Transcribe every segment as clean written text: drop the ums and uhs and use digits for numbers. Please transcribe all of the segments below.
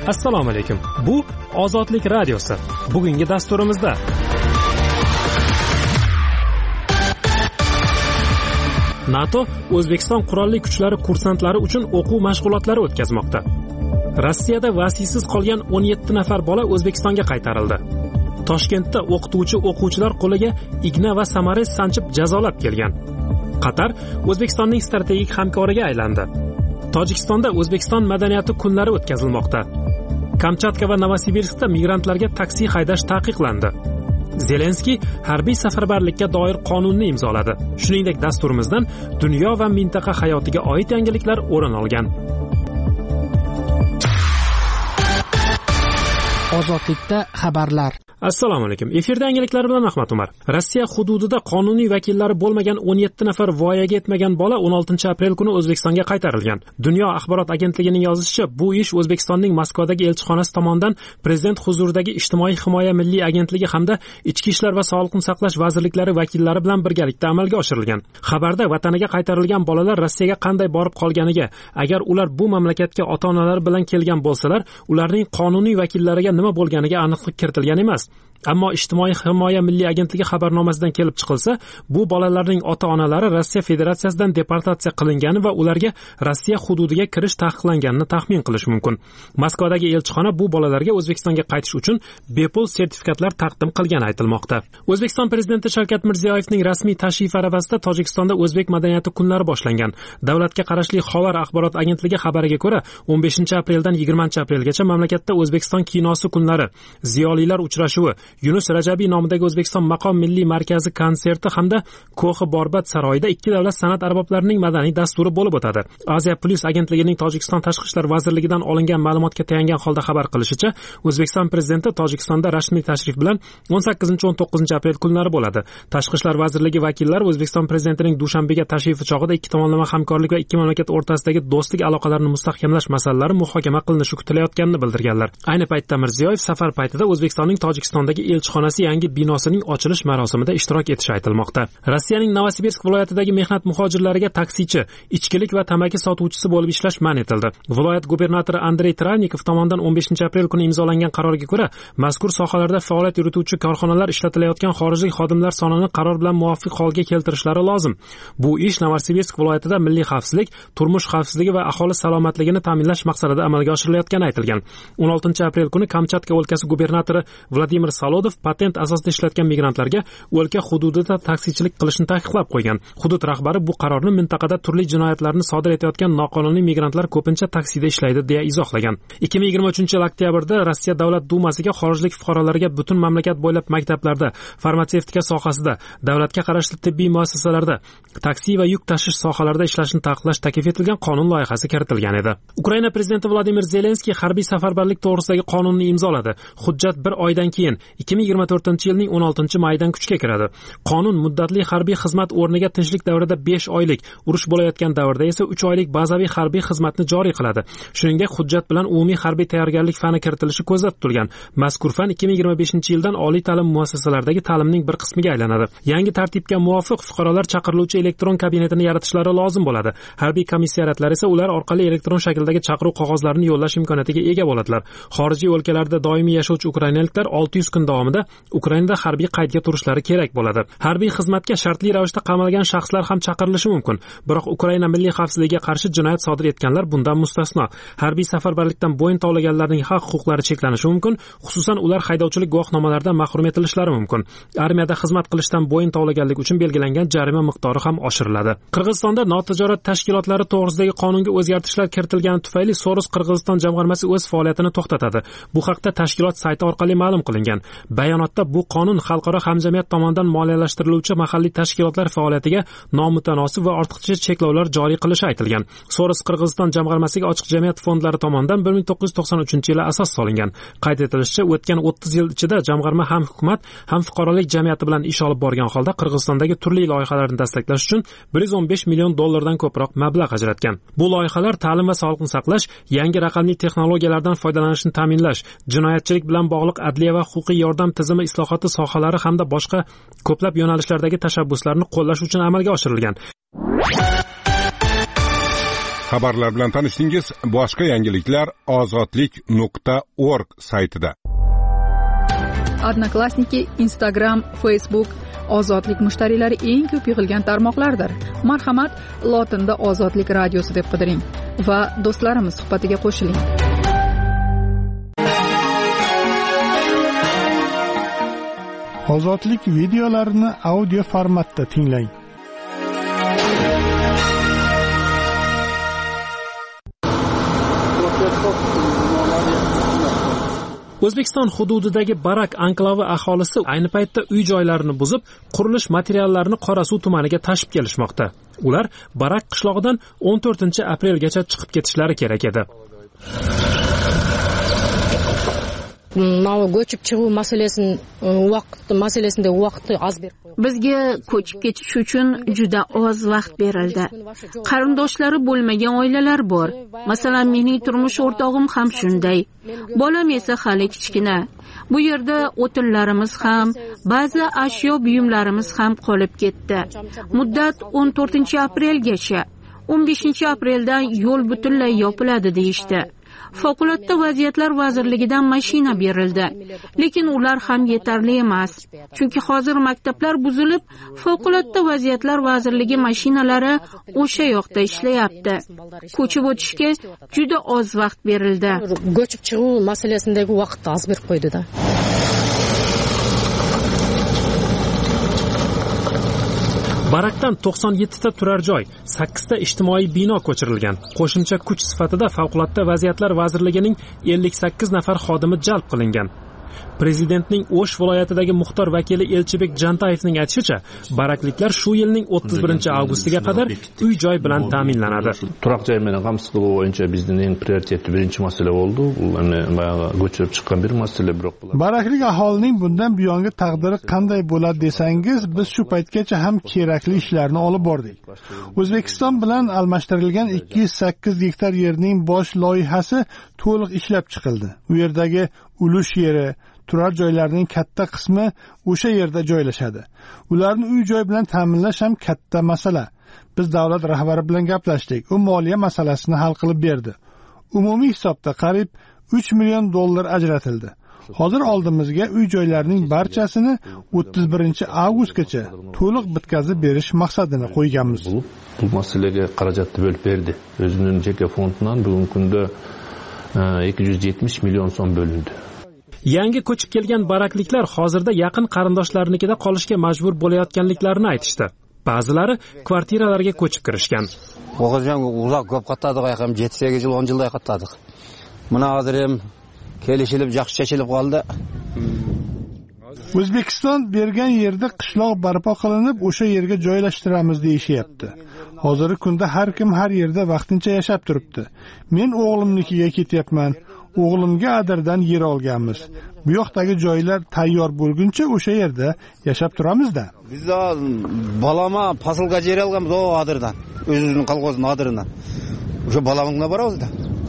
Assalomu alaykum. Bu Ozodlik radiosi. Bugungi dasturimizda NATO O'zbekiston qurolli kuchlari kursantlari uchun o'quv mashg'ulotlari o'tkazmoqda. Rossiyada vasiysiz qolgan 17 nafar bola O'zbekistonga qaytarildi. Toshkentda o'quvchilar qo'liga igna va samarez sanchib jazolab kelgan. Qatar O'zbekistonning strategik hamkoriga aylandi. Tojikistonda O'zbekiston madaniyati kunlari o'tkazilmoqda. Kamchatka va Novosibirskda migrantlarga taksi haydash taqiqlandi. Zelenskiy harbiy safarbarlikka doir qonunni imzoladi. Shuningdek, dasturimizdan dunyo va mintaqa hayotiga oid yangiliklar o'rin olgan. Ozodlikda xabarlar. Assalomu alaykum. Efirda yangiliklar bilan Ahmad Umar. Rossiya hududida qonuniy vakillari bo'lmagan 17 nafar voyaga yetmagan bola 16 aprel kuni O'zbekistonga qaytarilgan. Dunyo axborot agentligining yozishicha, bu ish O'zbekistonning Moskvadagi elchixonasi tomonidan prezident huzuridagi Ijtimoiy himoya milliy agentligi hamda Ichki ishlar va Sog'liqni saqlash vazirliklari vakillari bilan birgalikda amalga oshirilgan. Xabarda vataniga qaytarilgan bolalar Rossiyaga qanday borib qolganiga, agar ular bu mamlakatga ota-onalari bilan kelgan bo'lsalar, ularning qonuniy vakillariga nima bo'lganiga aniqlik kiritilgan emas. Ammo Ijtimoiy himoya milliy agentligi xabarnomasidan kelib chiqilsa, bu bolalarning ota-onalari Rossiya Federatsiyasidan deportatsiya qilingani va ularga Rossiya hududiga kirish taqiqlanganini taxmin qilish mumkin. Moskvadagi elchixona bu bolalarga O'zbekistonga qaytish uchun bepul sertifikatlar taqdim qilgani aytilmoqda. O'zbekiston prezidenti Shavkat Mirziyoyevning rasmiy tashrifi arafasida Tojikistonda o'zbek madaniyati kunlari boshlangan. Davlatga qarashli Xovar axborot agentligi xabariga ko'ra, 15-apreldan 20-aprelgacha mamlakatda O'zbekiston kinosi kunlari, ziyolilar uchrashuvi, Yunus Rajabiy nomidagi O'zbekiston maqom milliy markazi konserti hamda Ko'xi Borbat saroyida ikki davlat san'at arboblarining madaniy dasturi bo'lib o'tadi. Asia Plus agentligining Tojikiston Tashqi ishlar vazirligidan olingan ma'lumotga tayangan holda xabar qilishicha, O'zbekiston prezidenti Tojikistonda rasmiy tashrif bilan 18-19 aprel kunlari bo'ladi. Tashqi ishlar vazirligi vakillari O'zbekiston prezidentining Dushanbega tashrifi chog'ida ikki tomonlama hamkorlik va ikki mamlakat o'rtasidagi do'stlik aloqalarini mustahkamlash masalalari muhokama qilinishi kutilayotganini bildirganlar. Ayni paytda Mirziyoyev safar paytida O'zbekistonning Tojikistondagi elchixonasi yangi binosining ochilish marosimida ishtirok etishi aytilmoqda. Rossiyaning Novosibirsk viloyatidagi mehnat muhojirlariga taksichi, ichkilik va tamaki sotuvchisi bo'lib ishlash man etildi. Viloyat gubernatori Andrey Travnikov tomonidan 15-aprel kuni imzolangan qarorga ko'ra, mazkur sohalarda faoliyat yurituvchi korxonalar ishlatilayotgan xorijlik xodimlar sonini qaror bilan muvofiq holga keltirishlari lozim. Bu ish Novosibirsk viloyatida milliy xavfsizlik, turmush xavfsizligi va aholi salomatligini ta'minlash maqsadida amalga oshirilayotgani aytilgan. 16-aprel kuni Kamchatka o'lkasi gubernatori Vladimir Solodov patent asosida ishlatgan migrantlarga o'lka hududida taksichilik qilishni taqiqlab qo'ygan. Hudud rahbari bu qarorni mintaqada turli jinoyatlarni sodir etayotgan noqonuniy migrantlar ko'pincha taksida ishlaydi deya izohlagan. 2023-yil oktyabrda Rossiya Davlat dumasiga xorijlik fuqarolarga butun mamlakat bo'ylab maktablarda, farmatsevtika sohasida, davlatga qarashli tibbiy muassasalarda, taksi va yuk tashish sohalarida ishlashni taqiqlash taklif etilgan qonun loyihasi kiritilgan edi. Ukraina prezidenti Vladimir Zelenskiy harbiy safarbarlik to'g'risidagi qonunni imzoladi. Hujjat bir oydan keyin 2024-yilning 16-maydan kuchga kiradi. Qonun muddatli harbiy xizmat o'rniga tinchlik davrida 5 oylik, urush bo'layotgan davrda esa 3 oylik bazaviy harbiy xizmatni joriy qiladi. Shuningdek, hujjat bilan umumiy harbiy tayyorgarlik fani kiritilishi ko'zda tutilgan. Mazkur fan 2025-yildan oliy ta'lim muassasalaridagi ta'limning bir qismiga aylanadi. Yangi tartibga muvofiq fuqarolar chaqiriluvchi elektron kabinetini yaratishlari lozim bo'ladi. Harbiy komissariatlar esa ular orqali elektron shakldagi chaqiruv qog'ozlarini yo'llash imkoniyatiga ega bo'ladilar. Xorijiy o'lkalarda doimiy yashovchi ukrainaliklar 600 kun davomida Ukrainada harbiy qaydga turishlari kerak bo'ladi. Harbiy xizmatga shartli ravishda qamalgan shaxslar ham chaqirilishi mumkin. Biroq Ukraina milliy xavfsizligiga qarshi jinoyat sodir etganlar bundan mustasno. Harbiy safarbarlikdan bo'yin tovlaganlarning haq-huquqlari cheklanishi mumkin, xususan ular haydovchilik guvohnomalaridan mahrum etilishlari mumkin. Armiyada xizmat qilishdan bo'yin tovlaganlik uchun belgilangan jarima miqdori ham oshiriladi. Qirg'izistonda notijorat tashkilotlari to'g'risidagi qonunga o'zgartirishlar kiritilgani tufayli Soros Qirg'iziston jamg'armasi o'z faoliyatini to'xtatadi. Bu haqda tashkilot sayti orqali ma'lum qilingan. Bayonotda bu qonun xalqaro hamjamiyat tomonidan moliyalashtiriluvchi mahalliy tashkilotlar faoliyatiga nomutanosib va ortiqcha cheklovlar joriy qilishi aytilgan. Soros Qirg'iziston jamg'armasiga ochiq jamiyat fondlari tomonidan 1993-yili asos solingan. Qayd etilishicha, o'tgan 30 yil ichida jamg'arma ham hukumat, ham fuqarolik jamiyati bilan ish olib borgan holda Qirg'izistondagi turli loyihalarni dastaqlash uchun 115 million dollardan ko'proq mablag' ajratgan. Bu loyihalar ta'lim va sog'liqni saqlash, yangi raqamli texnologiyalardan foydalanishni ta'minlash, jinoyatchilik bilan bog'liq adliya va huquqiy yordam tizimi islohoti sohalari hamda boshqa ko'plab yo'nalishlardagi tashabbuslarni qo'llash uchun amalga oshirilgan. Xabarlar bilan tanishdingiz. Boshqa yangiliklar ozodlik.org saytida. Odnoklassniki, Instagram, Facebook ozodlik mushtariylari eng ko'p yig'ilgan tarmoqlardir. Marhamat, lotinda Ozodlik radiosi deb qidiring va do'stlarimiz suhbatiga qo'shiling. Ozodlik videolarini audio formatda tinglang. O'zbekiston hududidagi Barak anklavi aholisi ayni paytda uy-joylarini buzib, qurilish materiallarini Qorasuv tumaniga tashib kelishmoqda. Ular Barak qishlog'idan 14-aprelgacha chiqib ketishlari kerak edi. Ko'chib chiqib masalasida vaqti oz berib qo'ydi. Bizga ko'chib ketish uchun juda oz vaqt berildi. Qarindoshlari bo'lmagan oilalar bor. Masalan, mening turmush o'rtog'im ham shunday. Bolam esa hali kichkina. Bu yerda o'tinlarimiz ham, ba'zi ashyo buyumlarimiz ham qolib ketdi. Muddat 14-aprelgacha. 15-apreldan yo'l butunlay yopiladi deyishdi. Favqulodda vaziyatlar vazirligidan mashina berildi, lekin ular ham yetarli emas. Chunki hozir maktablar buzilib, favqulodda vaziyatlar vazirligi mashinalari o'sha yoqda ishlayapti. Ko'chib o'tishga juda oz vaqt berildi. Ko'chib chiqib masalasidagi vaqtni oz berib qo'ydi-da. Barakdan 97 ta turar joy, 8 ta ijtimoiy bino ko'chirilgan. Qo'shimcha kuch sifatida Favqulodda vaziyatlar vazirligining 58 nafar xodimi jalb qilingan. Prezidentning O'sh viloyatidagi muxtor vakili Elchibek Jantayevning aytishicha, barakliklar shu yilning 31-avgustiga qadar uy-joy bilan ta'minlanadi. Turoq joy bilan qamsizligi bo'yicha bizning eng prioritetli birinchi masala bo'ldi. Bu ko'chirib chiqqan bir masala biroq. Baraklik aholining bundan buyongi taqdiri qanday bo'ladi desangiz, biz shu paytgacha ham kerakli ishlarni olib bordik. O'zbekiston bilan almashtirilgan 208 gektar yerning bosh loyihasi to'liq ishlab chiqildi. U yerdagi ulush yeri, turar joylarning katta qismi o'sha yerda joylashadi. Ularni uy-joy bilan ta'minlash ham katta masala. Biz davlat rahbari bilan gaplashdik. U moliya masalasini hal qilib berdi. Umumiy hisobda qariyb 3 million dollar ajratildi. Hozir oldimizga uy-joylarning barchasini 31-avgustgacha to'liq bitkazib berish maqsadini qo'yganmiz. Bu masalaga xarajatni bo'lib berdi. O'zining jeka fondidan bugungi kunda 270 million so'm bo'lindi. Yangi ko'chib kelgan barakliklar hozirda yaqin qarindoshlarnikida qolishga majbur bo'layotganliklarini aytishdi. Ba'zilari kvartiralarga ko'chib kirishgan. O'g'iljon uzoq ko'p qatnadik, ham 7-8 yil, 10 yilday qatnadik. Mana hozir ham kelishilib, yaxshi chechilib qoldi. O'zbekiston bergan yerda qishloq barpo qilinib, o'sha yerga joylashtiramiz deyishyapti. Hozirgi kunda har kim har yerda vaqtincha yashab turibdi. Men o'g'limnikiga ketyapman. O'g'limga Adirdan yer olganmiz. Bu yoqdagi joylar tayyor bo'lguncha o'sha yerda yashab turamiz-da. Biz balama pasilga yer olganmiz o Adirdan. O'zimizning qalqozning Adiridan. O'sha balamingga boramiz-da.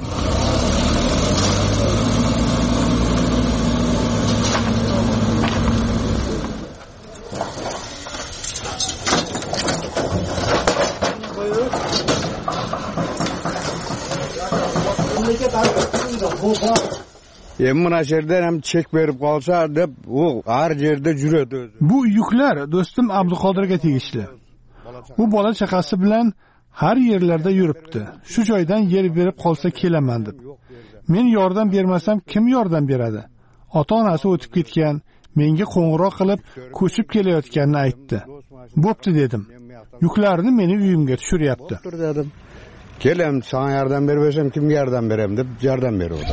Mana yerdan ham chek berib qolsa deb u har yerda yuradi o'zi. Bu yuklar do'stim Abduqodirga tegishli. U bola chaqasi bilan har yerlarda yuribdi. Shu joydan yer berib qolsa kelaman deb. Men yordam bermasam kim yordam beradi? Ota-onasi o'tib ketgan, menga qo'ng'iroq qilib ko'chib kelayotganini aytdi. Bo'pti dedim. Yuklarni meni uyimga tushiryapti. Kelim, sana yordam bermesem kimga yordam berem deb yordam beruvdi.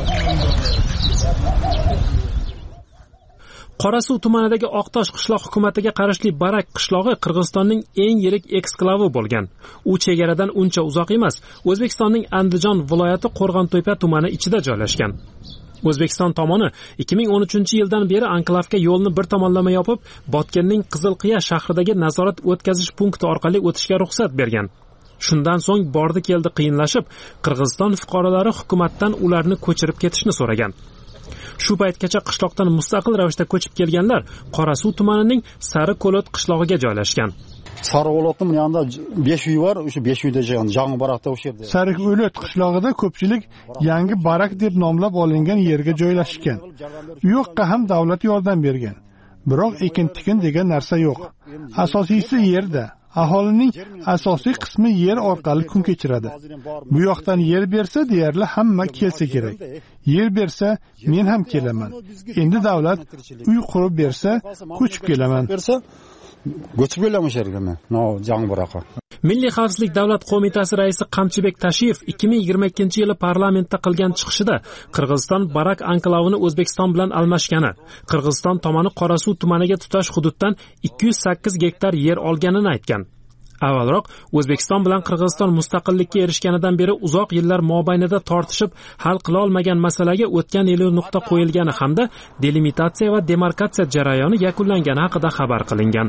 Qorasuv tumanidagi Oqtosh qishloq hukumatiga qarashli Barak qishlog'i Qirg'izistonning eng yirik eksklavi bo'lgan. U chegaradan uncha uzoq emas, O'zbekistonning Andijon viloyati Qo'rg'ontepa tumani ichida joylashgan. O'zbekiston tomoni 2013-yildan beri anklavga yo'lni bir tomonlama yopib, Botkenning Qizilqiya shahridagi nazorat o'tkazish punkti orqali o'tishga ruxsat bergan. Shundan so'ng bordi-keldi qiyinlashib, Qirg'iziston fuqarolari hukumatdan ularni ko'chirib ketishni so'ragan. Shu paytgacha qishloqdan mustaqil ravishda ko'chib kelganlar Qorasuv tumanining Sariqo'lat qishlog'iga joylashgan. Sariqo'latning yonida 5 uy bor, o'sha 5 uyda yangi barakda o'sha yerda. Sariqo'lat qishlog'ida ko'pchilik yangi barak deb nomlab olingan yerga joylashgan. U yoqqa ham davlat yordam bergan. Biroq ekin-tikin degan narsa yo'q. Asosiysi yerda. Aholining asosiy qismi yer orqali kun kechiradi. Bu yoqdan yer bersa, deyarli hamma kelsa kerak. Yer bersa, men ham kelaman. Endi davlat uy qurib bersa, ko'chib kelaman. Ko'chib kelaman yerga men. Yangi barakqa. Milliy xavfsizlik davlat qo'mitasi raisi Qamchibek Tashiyev 2022-yili parlamentda qilgan chiqishida Qirg'iziston Barak anklavini O'zbekiston bilan almashgani, Qirg'iziston tomoni Qorasuv tumaniga tutash hududdan 208 gektar yer olganini aytgan. Avvalroq O'zbekiston bilan Qirg'iziston mustaqillikka erishganidan beri uzoq yillar mobaynida tortishib hal qila olmagan masalaga o'tgan yili nuqta qo'yilgani hamda delimitatsiya va demarkatsiya jarayoni yakunlangani haqida xabar qilingan.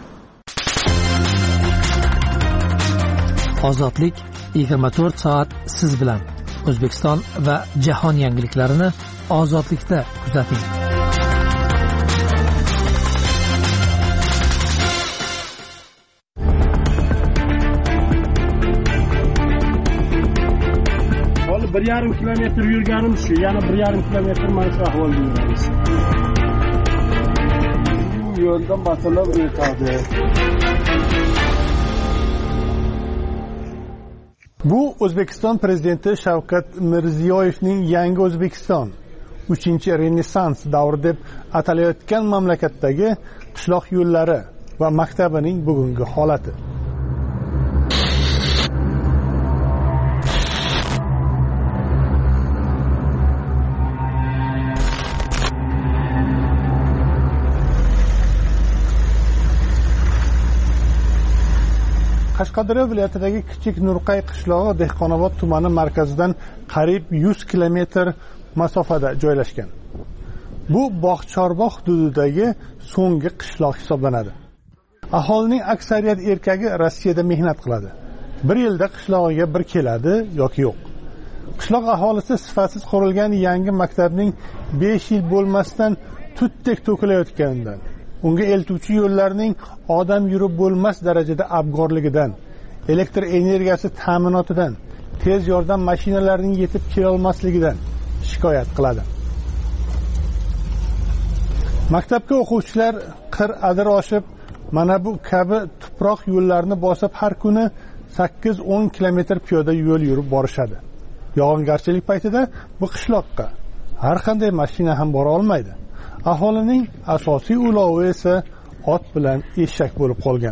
Ozodlik 24 soat siz bilan. O'zbekiston va jahon yangiliklarini ozodlikda kuzating. Hali 1,5 kilometr yurganim shu, yana 1,5 kilometr mana shu ahvolda yuramiz. Bu yo'ldan masalan o'tadi. Bu O'zbekiston prezidenti Shavkat Mirziyoyevning Yangi O'zbekiston 3-renessans davri deb atalayotgan mamlakatdagi qishloq yo'llari va maktabining bugungi holati. Qashqadaryo viloyatidagi kichik Nurqay qishlog'i Dehqonobod tumani markazidan qariyb 100 kilometr masofada joylashgan. Bu Bog'chorbog' hududidagi so'nggi qishloq hisoblanadi. Aholining aksariyat erkagi Rossiyada mehnat qiladi. Bir yilda qishlog'iga bir keladi yoki yo'q. Qishloq aholisi sifatsiz qurilgan yangi maktabning 5 yil bo'lmasdan tutdek to'kilayotganidan, unga eltuvchi yo'llarning odam yurib bo'lmas darajada abgorligidan, elektr energiyasi ta'minotidan, tez yordam mashinalarining yetib kela olmasligidan shikoyat qiladi. Maktabga o'quvchilar qir-adir oshib, mana bu kabi tuproq yo'llarni bosib har kuni 8-10 kilometr piyoda yo'l yurib borishadi. Yog'ingarchilik paytida bu qishloqqa har qanday mashina ham bora olmaydi. Aholining asosiy ulovi esa ot bilan eshak bo'lib qolgan.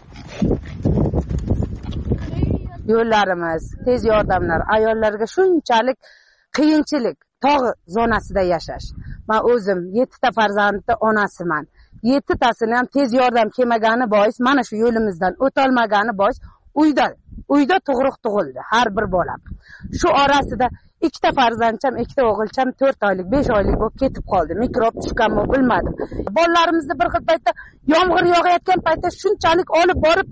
Yo'llarimiz, tez yordamlar ayollarga shunchalik qiyinchilik, tog' zonasida yashash. Men o'zim 7 ta farzandning onasiman. 7 tasini ham tez yordam kelmagani bois, mana shu yo'limizdan o'tolmagani bois uyda tug'ruq tug'ildi har bir bolam. Shu orasida 2 ta farzandcham, 2 ta o'g'ilcham 4 oylik, 5 oylik bo'lib ketib qoldi. Mikrob tushganmi bilmadim. Bolalarimizni bir xil paytda yomg'ir yog'ayotgan paytda shunchalik olib borib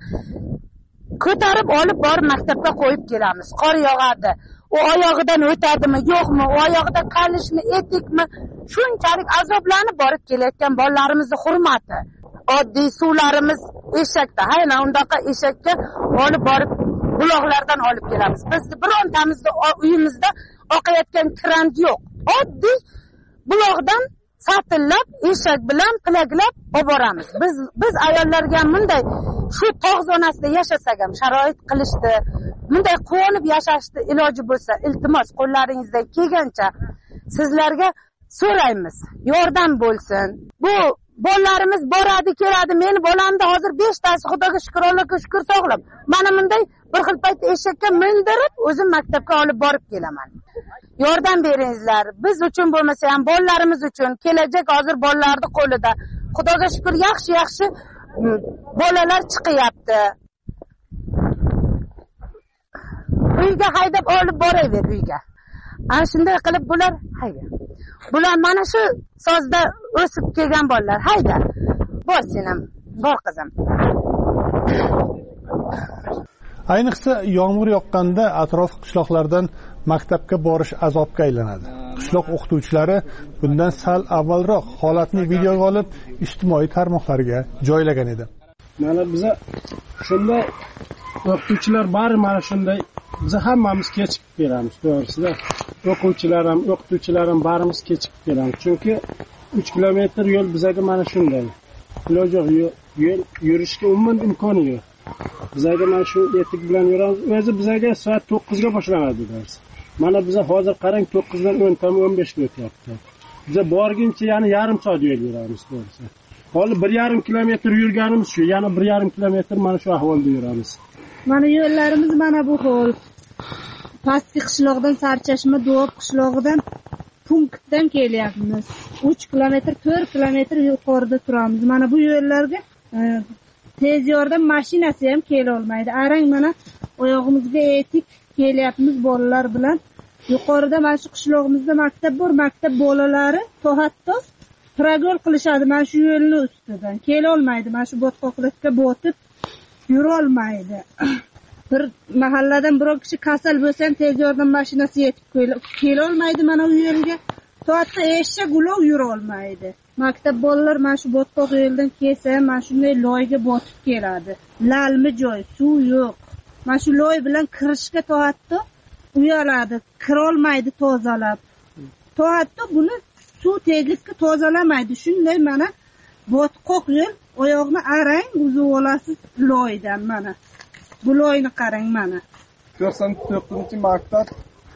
maktabga qo'yib kelamiz. Qor yog'adi. U oyog'idan o'tadimi, yo'qmi, u oyog'ida qalishmi, etikmi, shunchalik azoblanib borib kelayotgan bolalarimizni hurmati. Oddiy suvlarimiz eshakda, hayna undaqa eshakka olib borib buloqlardan olib kelamiz. Biz birontamizda uyimizda oqayotgan kran yo'q. Oddiy buloqdan satillab, eshak bilan pilaglab olib boramiz. Biz ayollarga bunday shu tog' zonasida yashasak ham sharoit qilishdi. Bunday quvonib yashashni iloji bo'lsa, iltimos qo'llaringizdan kelgancha sizlarga so'raymiz. Yordam bo'lsin. Bu bolalarimiz boradi, keladi. Meni bolamda hozir 5 tasi Xudoga shukr, Allohga shukr sog'lom. Mana bunday bir xil payt eshakka mindirib, o'zim maktabga olib borib kelaman. Yordam beringizlar. Biz uchun bo'lmasa ham bolalarimiz uchun. Kelajak hozir bolalarning qo'lida. Xudoga shukr, yaxshi bolalar chiqyapti. Uyga haydab olib boraver uyga. Ana shunday qilib bular hayda. Bular mana shu sozda o'sib kelgan bolalar. Hayda. Bor senam, bor qizim. Ayniqsa yomg'ir yoqqanda atrof qishloqlardan maktabga borish azobga aylanadi. qishloq o'qituvchilari bundan sal avvalroq holatni videoga olib ijtimoiy tarmoqlarga joylagan edi. Mana biza shunday o'qituvchilar bari mana shunday biz hammamiz kechikib beramiz, to'g'risida. O'quvchilar ham, o'qituvchilar ham barimiz kechikib beramiz. Chunki 3 kilometr yo'l bizaga mana shunday. Iloji yo'q, yo'l yurishga umuman imkoni yo'q. Bizaga mana shu etik bilan yuramiz. O'zi bizaga soat 9 ga boshlanadi dars. Mana biza hozir qarang 9 dan 10 tam 15 ga o'tyapti. Biza borguncha yana yarim soat yo'l yuramiz, to'g'risi. Hozir 1,5 kilometr yurganimiz shu, yana 1,5 kilometr mana shu ahvolda yuramiz. Mana yo'llarimiz mana bu hol. Pastki qishloqdan Sarchashma Do'b qishlog'idan punktdan kelyapmiz. 3 kilometr, 4 kilometr yuqorida turamiz. Mana bu yo'llarga tez yordam mashinasi ham kela olmaydi. Arang mana oyog'imizga etik kelyapmiz bolalar bilan. Yuqorida mana shu qishlog'imizda maktab bor, maktab bolalari hatto pragol qilishadi mana shu yo'lni ustidan. Kela olmaydi, mana shu botqoqlikka botib yura olmaydi. Bir mahalladan biror kishi kasal bo'lsa ham tez yordam mashinasi yetib kela olmaydi mana bu yo'lga. To'g'ri eshak ulov yura olmaydi. Maktab bolalar mana shu botqoq yo'ldan kelsa, mana shunday loyga botib keladi. Lalmi joy, suv yo'q. Mana shu loy bilan kirishga to'g'ri uyaladi, kira olmaydi tozalab. To'g'ri buni suv tegizga tozalamaydi. Shunday mana botqoq yo'l, oyoqni arang uzib olasiz loydan mana. Bu loyni qarang mana. 94-maktab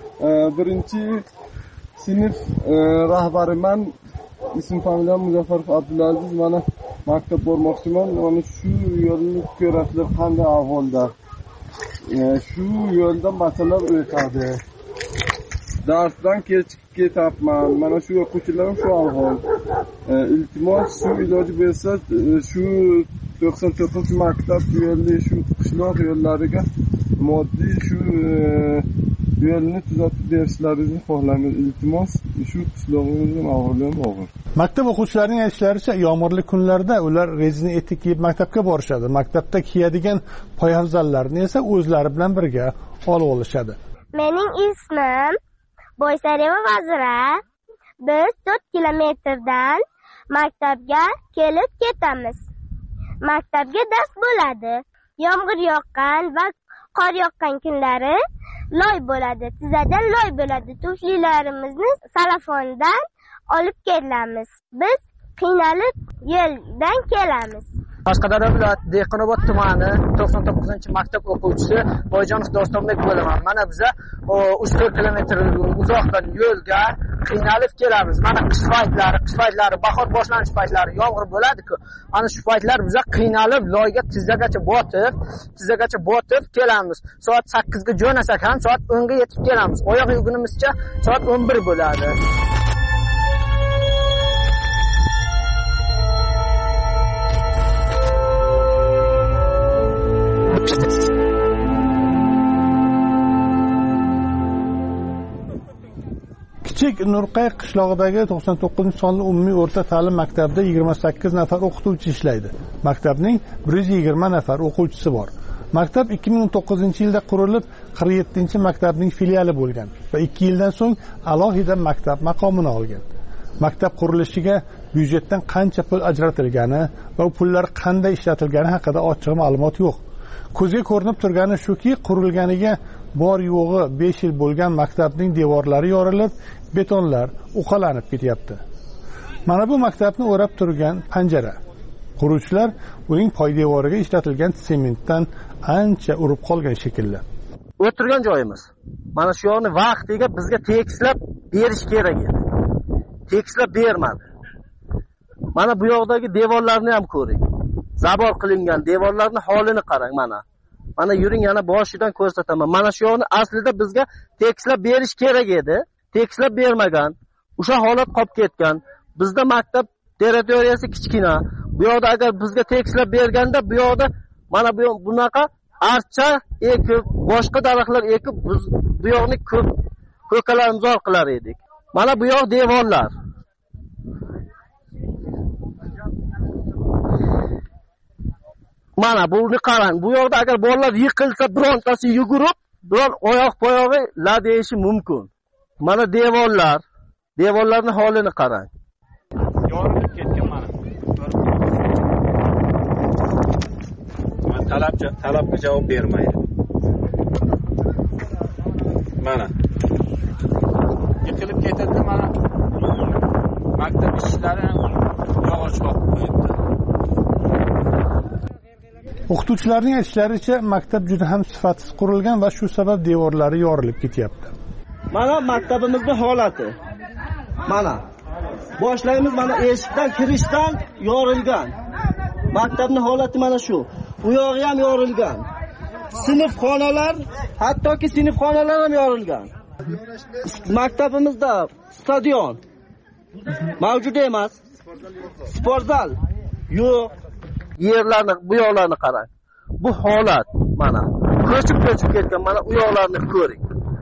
1-sinf rahbariman. Ism familiyam Muzaffarov Abdulaziz. Mana maktab bormoqchiman. Mana shu yo'lni ko'rasizlar qanday ahvolda. Shu yo'lda masalan o'tadi. Darsdan kechikib ketyapman. Mana shu o'quvchilarim shu ahvol. Iltimos shu iloji bo'lsa shu 94-maktab yo'lli shu qishloq yo'llariga moddiy shu yo'lni tuzatib berishlaringizni xohlaymiz. Iltimos shu qishlog'imizning ahvoli ham og'ir. Maktab o'quvchilarining aytishlaricha, yomg'irli kunlarda ular rezina etik kiyib maktabga borishadi. Maktabda kiyadigan poyafzallarni esa o'zlari bilan birga olib olishadi. Mening ismim Boysareva Vazira. Biz 4 kilometrdan maktabga kelib ketamiz. Maktabga dars bo'ladi. Yomg'ir yoqqan va qor yoqqan kunlari loy bo'ladi. Tizadan loy bo'ladi. Tuflilarimizni salafondan olib kelamiz. Biz qiynalib yo'ldan kelamiz. Qashqadaryo viloyati Dehqonobod tumani 99-maktab o'quvchisi Boyjonov Dostonbek bo'laman. Mana biza 3-4 kilometr uzoqdan yo'lga qiynalib kelamiz. Mana qish paytlari, bahor boshlanish paytlari yomg'ir bo'ladi-ku. Ana shu paytlar biza qiynalib loyga tizzagacha botib kelamiz. Soat 8 ga jo'nasak ham soat 10 ga yetib kelamiz. Oyoq yugunimizcha soat 11 bo'ladi. Kichik Nurqay qishlog'idagi 99-sonli umumiy o'rta ta'lim maktabida 28 nafar o'qituvchi ishlaydi. Maktabning 120 nafar o'quvchisi bor. Maktab 2019-yilda qurilib, 47-maktabning filiali bo'lgan va 2 yildan so'ng alohida maktab maqomini olgan. Maktab qurilishiga byudjetdan qancha pul ajratilgani va pullar qanday ishlatilgani haqida ochiq ma'lumot yo'q. Ko'zga ko'rinib turgani shuki, qurilganiga bor yo'g'i 5 yil bo'lgan maktabning devorlari yorilib, betonlar uqalanib ketyapti. Mana bu maktabni o'rab turgan panjara. Quruvchilar uning poydevoriga ishlatilgan sementdan ancha urib qolgan shekilli. O'tirgan joyimiz. Mana shu yo'lni vaqtiga bizga tekislab berish kerak edi. Tekislab bermadi. Mana bu yoqdagi devorlarni ham ko'ring. Zabor qilingan devorlarning holini qarang mana. Mana yuring yana boshidan ko'rsataman. Mana shu yo'lni aslida bizga tekislab berish kerak edi. Tekislab bermagan. O'sha holat qolib ketgan. Bizda maktab territoriyasi kichkina. Bu yoqda agar bizga tekislab berganda bu yoqda mana bunaqa archa ekib, boshqa daraxtlar ekib biz bu yoqni ko'kalamzor qilar edik. Mana bu yoq devorlar. Mana buni qarang. Bu yoqda agar bolalar yiqilsa, birontasi yugurib, biron oyoq poyog'i la deyishi mumkin. Mana devorlar. devorlarning holini qarang. Yorilib ketgan mana. Talabga javob bermaydi. Mana. Yiqilib ketdi mana. Maktab ishlari yog'ochroq qo'yibdi. O'qituvchilarning aytishlaricha, maktab juda ham sifatsiz qurilgan va shu sabab devorlari yorilib ketyapti. Mana maktabimizning holati. Mana boshlaymiz, mana eshikdan kirishdan yorilgan. Maktabning holati mana shu. Bu yog'i ham yorilgan. Sinfxonalar, hattoki sinfxonalar ham yorilgan. Maktabimizda stadion mavjud emas. Sportzal yo'q. Yerlarni, bu yoqlarni qarang. Bu holat mana. Ko'chib ketgan, mana u yoqlarni ko'ring.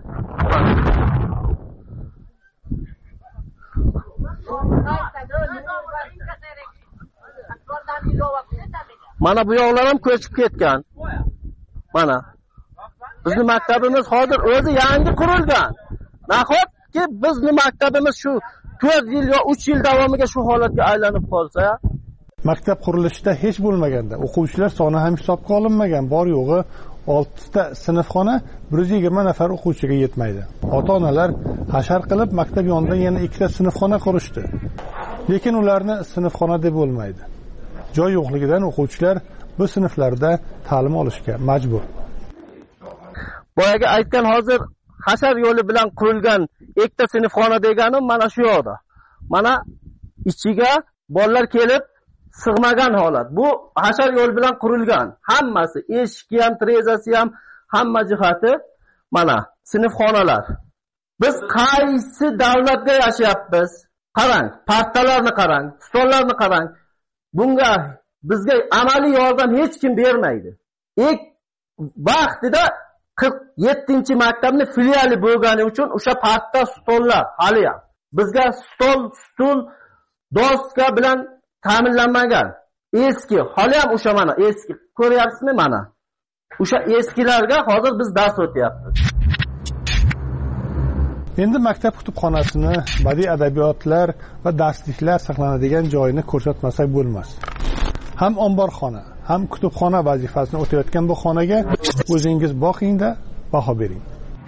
Mana bu yoqlar ham ko'chib ketgan. Mana. Bizning maktabimiz hozir o'zi yangi qurilgan. Nahotki bizning maktabimiz shu 4 yil yo 3 yil davomiga shu holatga aylanib qolsa, maktab qurilishida hech bo'lmaganda o'quvchilar soni ham hisobga olinmagan, bor yo'g'i 6 ta sinfxona 120 nafar o'quvchiga yetmaydi. Ota-onalar hashar qilib maktab yonidan yana 2 ta sinfxona qurishdi. Lekin ularni sinfxona deb bo'lmaydi. Joy yo'qligidan o'quvchilar bu sinflarda ta'lim olishga majbur. Boyaga aytgan hozir hashar yo'li bilan qurilgan ikkita sinfxona deganim mana shu yoqda. Mana ichiga bolalar kelib sig'magan holat. Bu hashar yo'l bilan qurilgan. Hammasi, eshigi ham, terezasi ham, hamma jihati mana sinfxonalar. Biz qaysi davlatda yashayapmiz? Qarang, partalarni qarang, stollarni qarang. Bunga bizga amaliy yordam hech kim bermaydi. Vaqtida 47-maktabning filiali bo'lgani uchun o'sha parta, stollar hali ham bizga stul, doska bilan ta'minlanmagan. Eski, hali ham o'sha mana eski. Ko'ryapsizmi mana? O'sha eskilarga hozir biz dars o'tyapmiz. Endi maktab kutubxonasini, badiiy adabiyotlar va darsliklar saqlanadigan joyini ko'rsatmasak bo'lmas. Ham omborxona, ham kutubxona vazifasini o'tayotgan bu xonaga o'zingiz boqing-da, baho bering.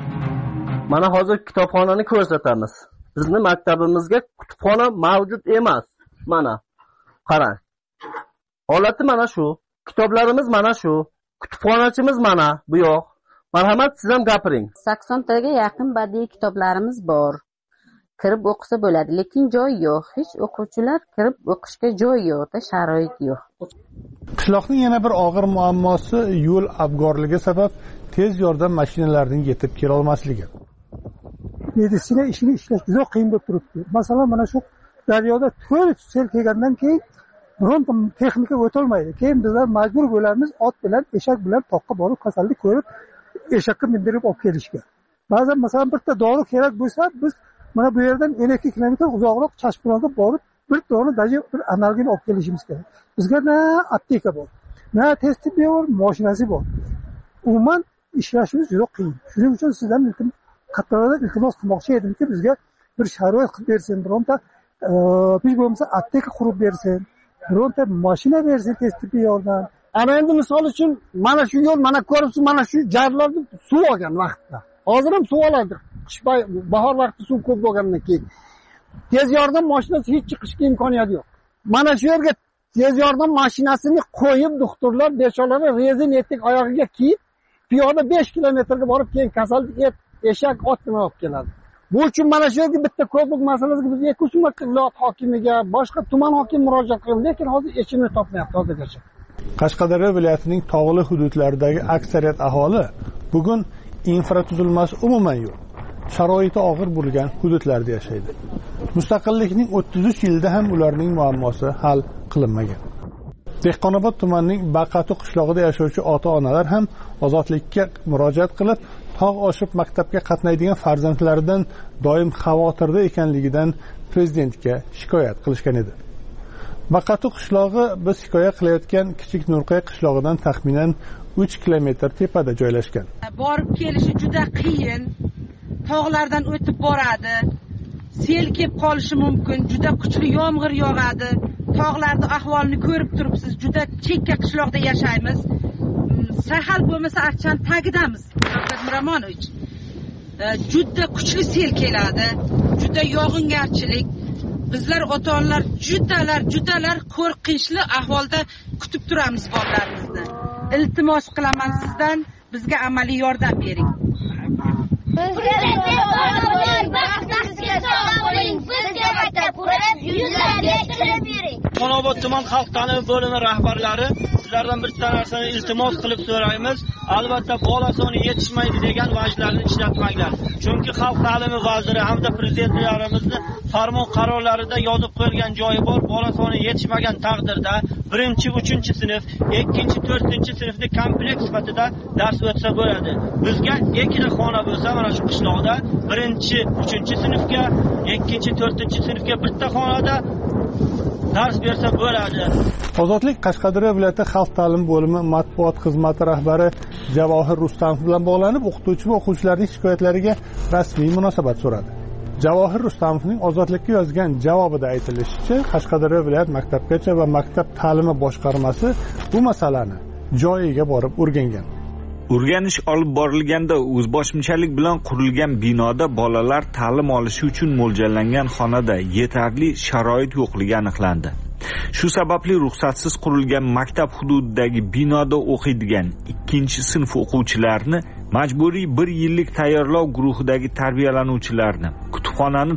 Mana hozir kitobxonani ko'rsatamiz. Bizning maktabimizga kutubxona mavjud emas. Mana qarang. Holati mana shu. Kitoblarimiz mana shu. Kutubxonachimiz mana bu yoq. Marhamat, siz ham gapiring. 80 taga yaqin badiiy kitoblarimiz bor. Kirib o'qisa bo'ladi, lekin joy yo'q. Hech o'quvchilar kirib o'qishga joy yo'q, sharoit yo'q. Qishloqning yana bir og'ir muammosi yo'l abgorligi sabab tez yordam mashinalarining yetib kela olmasligi. Meditsina ishini ishlash juda qiyin bo'lib turibdi. Masalan, mana shu daryoda 4 sel kelgandan keyin bironta texnika o'tolmaydi. Keyin bizlar majbur bo'lamiz ot bilan, eshak bilan toqqa borib kasallik ko'rib, eshakka mindirib olib kelishga. Ba'zan masalan bitta dori kerak bo'lsa, biz mana bu yerdan 12 kilometr uzoqroq Chashpironga borib, bir dori daji bir analgin olib kelishimiz kerak. Bizga na apteka bor, na tez tibbiy bor, mashinasi bor. Umuman ishlashimiz juda qiyin. Shuning uchun sizdan qattiqroq iltimos qilmoqchi edimki, bizga bir sharoit qilib bersin, bironta hech bo'lmasa apteka qurib bersin, bironta mashina bersin tez tibbiy yordam. Ana endi misol uchun mana shu yo'l, mana ko'ribsiz, mana shu jarlarni suv olgan vaqtda. Hozir ham suv oladi. Bahor vaqti suv ko'p bo'lgandan keyin tez yordam mashinasi hech chiqishga imkoniyati yo'q. Mana shu yerga tez yordam mashinasini qo'yib, doktorlar beshalari rezin etik oyog'iga kiyib, piyoda 5 kilometrga borib keyin kasallik eshak ot bilan olib keladi. Bu uchun mana shu yerga bitta ko'prik masalasiga biz 2-3 marta viloyat hokimiga, boshqa tuman hokim murojaat qildik, lekin hozir yechimini topmayapti hozirgacha. Qashqadaryo viloyatining tog'li hududlaridagi aksariyat aholi bugun infratuzilmasi umuman yo'q. Sharoiti og'ir bo'lgan hududlarda yashaydi. Mustaqillikning 33 yilda ham ularning muammosi hal qilinmagan. Dehqonobod tumanining Baqatu qishlog'ida yashovchi ota-onalar ham ozodlikka murojaat qilib, tog' oshib maktabga qatnaydigan farzandlaridan doim xavotirda ekanligidan prezidentga shikoyat qilishgan edi. Baqatu qishlog'i biz hikoya qilayotgan Kichik Nurqay qishlog'idan taxminan 3 kilometr tepada joylashgan. Borib kelishi juda qiyin. Tog'lardan o'tib boradi. sel kelib qolishi mumkin, juda kuchli yomg'ir yog'adi. Tog'larning ahvolini ko'rib turibsiz, juda chekka qishloqda yashaymiz. Sahal bo'lmasa archan tagidamiz. Shavkat Miromonovich. Juda kuchli sel keladi, juda yog'ingarchilik. Bizlar ota-onalar judalar qo'rqinchli ahvolda kutib turamiz bolalarimizni. Iltimos qilaman sizdan, bizga amaliy yordam bering. Bizga bo'ling, bizga maktab qurib, yuzlarga yashirib bering. Xonobod tuman xalq ta'limi bo'limi rahbarlari sizlardan bir narsani iltimos qilib so'raymiz. Albatta bola soni yetishmaydi degan vajlarni ishlatmanglar. Chunki xalq ta'limi vaziri hamda prezidentlarimizni farmon qarorlarida yozib qo'yilgan joyi bor. Bola soni yetishmagan taqdirda 1-3 sinf, 2-4 sinfni komplekt sifatida dars o'tsa bo'ladi. Bizga ikkita xona bo'lsa mana shu qishloqda 1-3 sinfga, 2-4 sinfga bitta xonada dars bersa bo'ladi. Ozodlik Qashqadaryo viloyati xalq ta'limi bo'limi matbuot xizmati rahbari Javohir Rustamov bilan bog'lanib, o'qituvchi va o'quvchilarning shikoyatlariga rasmiy munosabat so'radi. Javohir Rustamovning Ozodlikka yozgan javobida aytilishicha, Qashqadaryo viloyat maktabgacha va maktab ta'limi boshqarmasi bu masalani joyiga borib o'rgangan. O'rganish olib borilganda o'zboshimchalik bilan qurilgan binoda bolalar ta'lim olishi uchun mo'ljallangan xonada yetarli sharoit yo'qligi aniqlandi. Shu sababli ruxsatsiz qurilgan maktab hududidagi binoda o'qiydigan 2-sinf o'quvchilarni majburiy 1 yillik tayyorlov guruhidagi tarbiyalanuvchilarni kutubxonani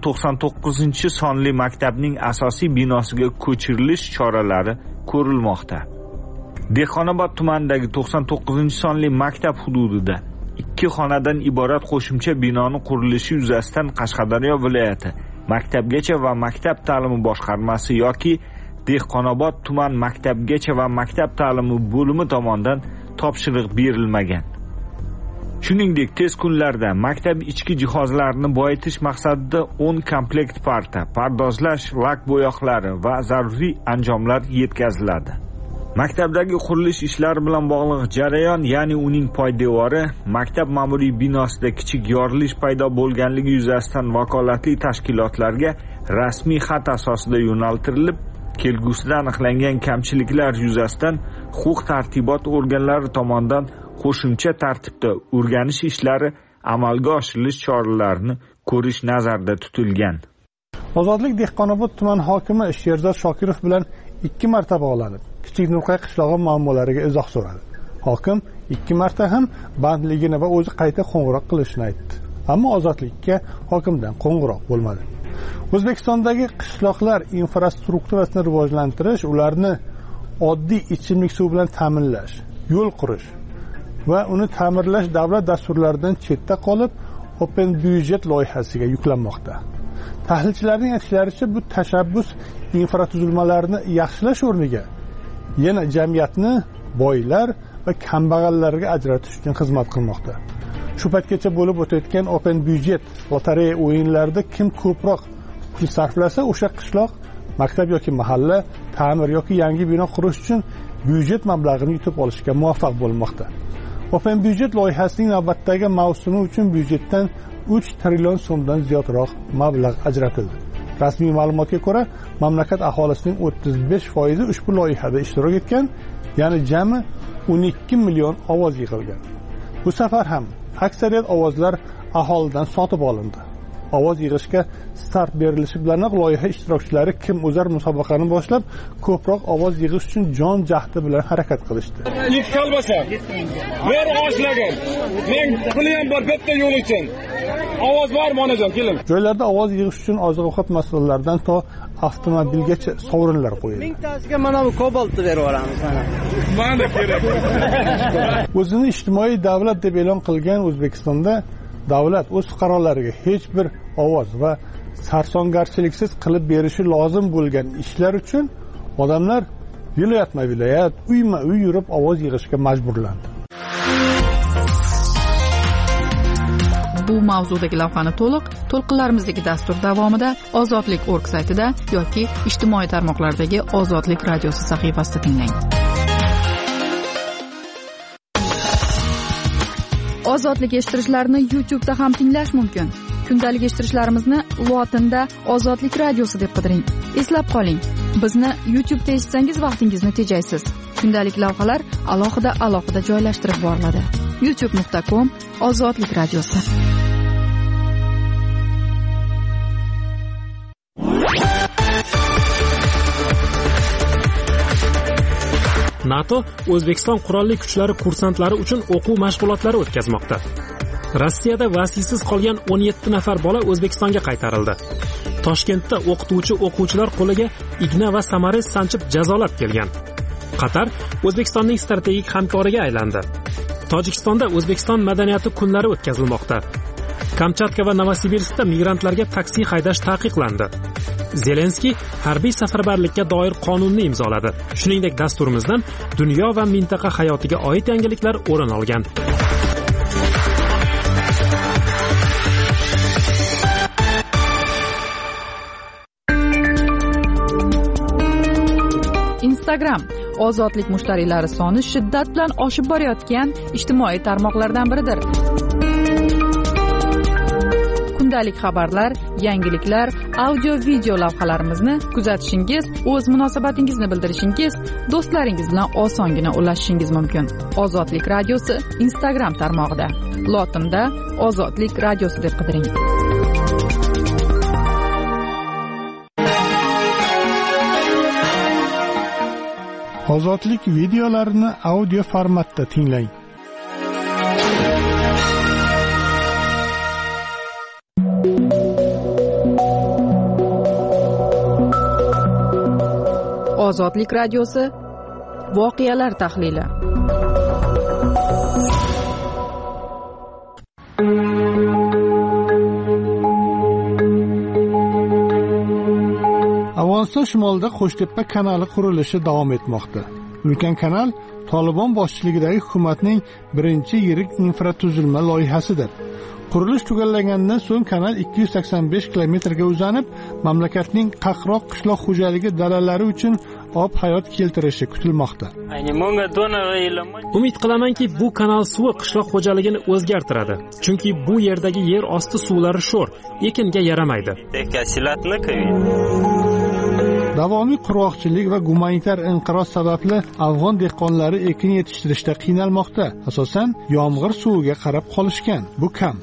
99-sonli maktabning asosiy binosiga ko'chirilish choralari ko'rilmoqda. Dehqonobod tumanidagi 99-sonli maktab hududida 2 xonadan iborat qo'shimcha binoning qurilishi yuzasidan Qashqadaryo viloyati maktabgacha va maktab ta'limi boshqarmasi yoki Dehqonobod tuman maktabgacha va maktab ta'limi bo'limi tomonidan topshiriq berilmagan. Shuningdek, tez kunlarda maktab ichki jihozlarini boyitish maqsadida 10 komplekt parta, pardozlash, lak bo'yoqlari va zaruriy anjomlar yetkaziladi. Maktabdagi qurilish ishlari bilan bog'liq jarayon, ya'ni uning poydevori, maktab ma'muriy binosida kichik yorilish paydo bo'lganligi yuzasidan vakolatli tashkilotlarga rasmiy xat asosida yo'naltirilib, kelgusida aniqlangan kamchiliklar yuzasidan huquq-tartibot organlari tomonidan qo'shimcha tartibda o'rganish ishlari amalga oshirilish choralarini ko'rish nazarda tutilgan. Ozodlik Dehqonobod tuman hokimi Sherzod Shokirov bilan 2 marta bog'lanib, Kichik Nurqay qishlog'i muammolariga izoh so'radi. Hokim 2 marta ham bandligini va o'zi qayta qo'ng'iroq qilishini aytdi. Ammo Ozodlikka hokimdan qo'ng'iroq bo'lmadi. O'zbekistondagi qishloqlar infrastrukturasini rivojlantirish, ularni oddiy ichimlik suvi bilan ta'minlash, yo'l qurish va uni ta'mirlash davlat dasturlaridan chetda qolib, Open byudjet loyihasiga yuklanmoqda. Tahlilchilarning aytishlaricha, bu tashabbus infratuzilmalarni yaxshilash o'rniga yana jamiyatni boylar va kambag'allarga ajratish uchun xizmat qilmoqda. Shu paytgacha bo'lib o'tayotgan Open byudjet lotereya o'yinlarida kim ko'proq pul sarflasa, o'sha qishloq maktab yoki mahalla ta'mir yoki yangi bino qurish uchun byudjet mablag'ini yutib olishga muvaffaq bo'lmoqda. Open byudjet loyihasining navbatdagi mavsumi uchun byudjetdan 3 trillion so'mdan ziyodroq mablag' ajratildi. Rasmiy ma'lumotga ko'ra, mamlakat aholisining 35% ushbu loyihada ishtirok etgan, ya'ni jami 12 million ovoz yig'ilgan. Bu safar ham aksariyat ovozlar aholidan sotib olindi. Ovoz yig'ishga start berilishi bilanoq loyiha ishtirokchilari kim o'zar musobaqani boshlab, ko'proq ovoz yig'ish uchun jon jahdi bilan harakat qilishdi. It kalbasa, bir oshlagan. Men pulim bor bitta yo'l uchun. Ovoz bormi onajon, keling. Joylarda ovoz yig'ish uchun oziq-ovqat mahsulotlaridan to avtomobilgacha sovrinlar qo'yildi. 1000 tasiga mana bu kobaltni berib yuboramiz mana. Mana kerak. O'zini ijtimoiy davlat deb e'lon qilgan O'zbekistonda davlat o'z fuqarolariga hech bir ovoz va sarsongarchiliksiz qilib berishi lozim bo'lgan ishlar uchun odamlar viloyatma-viloyat, uyma-uy yurib ovoz yig'ishga majburlandi. Bu mavzudagi lavhani to'lqinlarimizdagi dastur davomida ozodlik.org saytida yoki ijtimoiy tarmoqlardagi Ozodlik radiosi sahifasida tinglang. Ozodlik eshittirishlarini YouTube'da ham tinglash mumkin. Kundalik eshittirishlarimizni lotinda Ozodlik radiosi deb qidiring. Eslab qoling, bizni YouTube'da eshitsangiz vaqtingizni tejaysiz. Kundalik lavhalar alohida joylashtirib boriladi. youtube.com/ozodlik radiosi. NATO O'zbekiston qurolli kuchlari kursantlari uchun o'quv mashg'ulotlari o'tkazmoqda. Rossiyada vasiysiz qolgan 17 nafar bola O'zbekistonga qaytarildi. Toshkentda o'qituvchi-o'quvchilar qo'liga igna va samarez sanchib jazolab kelgan. Qatar O'zbekistonning strategik hamkoriga aylandi. Tojikistonda O'zbekiston madaniyati kunlari o'tkazilmoqda. Kamchatka va Novosibirskda migrantlarga taksi haydash taqiqlandi. Zelenskiy harbiy safarbarlikka doir qonunni imzoladi. Shuningdek, dasturimizdan dunyo va mintaqa hayotiga oid yangiliklar o'rin olgan. Instagram ozodlik mushtariylari soni shiddat bilan oshib borayotgan ijtimoiy tarmoqlardan biridir. Kundalik xabarlar, yangiliklar, audio-video lavhalarimizni kuzatishingiz, o'z munosabatingizni bildirishingiz, do'stlaringiz bilan osongina ulashishingiz mumkin. Ozodlik radiosi Instagram tarmog'ida. Lotinda Ozodlik radiosi deb qidiring. Ozodlik videolarini audio formatda tinglang. Ozodlik radiosi voqealar tahlili. Afg'oniston shimolida Qo'shtepa kanali qurilishi davom etmoqda. Ulkan kanal Tolibon boshchiligidagi hukumatning birinchi yirik infratuzilma loyihasidir. Qurilish tugallagandan so'ng kanal 285 kilometrga uzanib, mamlakatning qaqroq qishloq xo'jaligi dalalari uchun hayot keltirishi kutilmoqda. Umid qilamanki, bu kanal suvi qishloq xo'jaligini o'zgartiradi. Chunki bu yerdagi yer osti suvlari sho'r, ekinga yaramaydi. Davomiy qurg'oqchilik va gumanitar inqiroz sababli afg'on dehqonlari ekin yetishtirishda qiynalmoqda. Asosan yomg'ir suviga qarab qolishgan. Bu kam.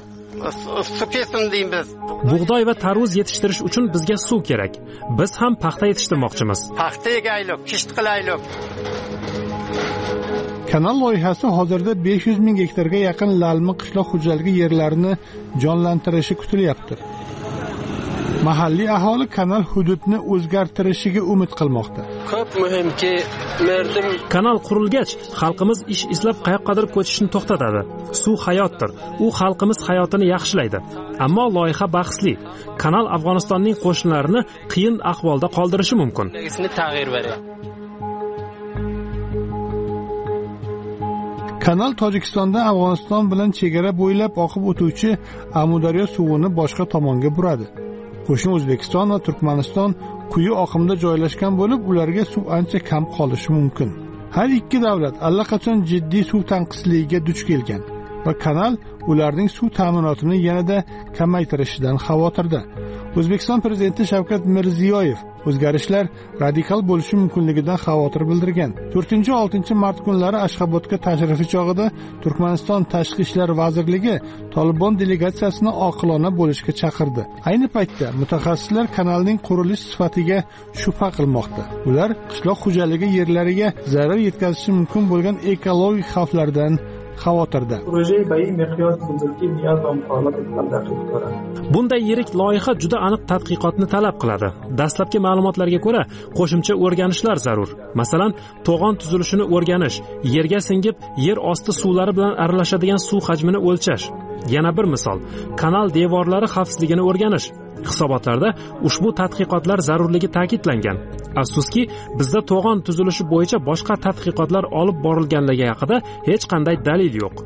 Bug'doy va tarvuz yetishtirish uchun bizga suv kerak. Biz ham paxta yetishtirmoqchimiz. Paxta egaylik, kisht qilaylik. Kanal loyihasi hozirda 500 ming gektarga yaqin lalmi qishloq xo'jaligi yerlarini jonlantirishi kutilyapti. Mahalliy aholi kanal hududni o'zgartirishiga umid qilmoqda. Ko'p muhimki, kanal qurilgach, xalqimiz ish izlab qayoqqadir ko'chishni to'xtatadi. Suv hayotdir. U xalqimiz hayotini yaxshilaydi. Ammo loyiha bahsli. Kanal Afg'onistonning qo'shinlarini qiyin ahvolda qoldirishi mumkin. Kanal Tojikistonda Afg'oniston bilan chegara bo'ylab oqib o'tuvchi Amudaryo suvini boshqa tomonga buradi. Qo'shni O'zbekiston va Turkmaniston quyi oqimda joylashgan bo'lib, ularga suv ancha kam qolishi mumkin. Har ikki davlat allaqachon jiddiy suv tanqisligiga duch kelgan va kanal ularning suv ta'minotini yanada kamaytirishidan xavotirda. O'zbekiston prezidenti Shavkat Mirziyoyev o'zgarishlar radikal bo'lishi mumkinligidan xavotir bildirgan. 4-6 mart kunlari Ashxobodga tashrifi chog'ida Turkmaniston Tashqi ishlar vazirligi Tolibon delegatsiyasini oqilona bo'lishga chaqirdi. Ayni paytda mutaxassislar kanalning qurilish sifatiga shubha qilmoqda. Ular qishloq xo'jaligi yerlariga zarar yetkazishi mumkin bo'lgan ekologik xavflardan xavotirda. Bunday yirik loyiha juda aniq tadqiqotni talab qiladi. Dastlabki ma'lumotlarga ko'ra, qo'shimcha o'rganishlar zarur. Masalan, to'g'on tuzilishini o'rganish, yerga singib, yer osti suvlari bilan aralashadigan suv hajmini o'lchash. Yana bir misol, kanal devorlari xavfsizligini o'rganish. Hisobotlarda ushbu tadqiqotlar zarurligi ta'kidlangan. Afsuski, bizda to'g'on tuzilishi bo'yicha boshqa tadqiqotlar olib borilganligi haqida hech qanday dalil yo'q.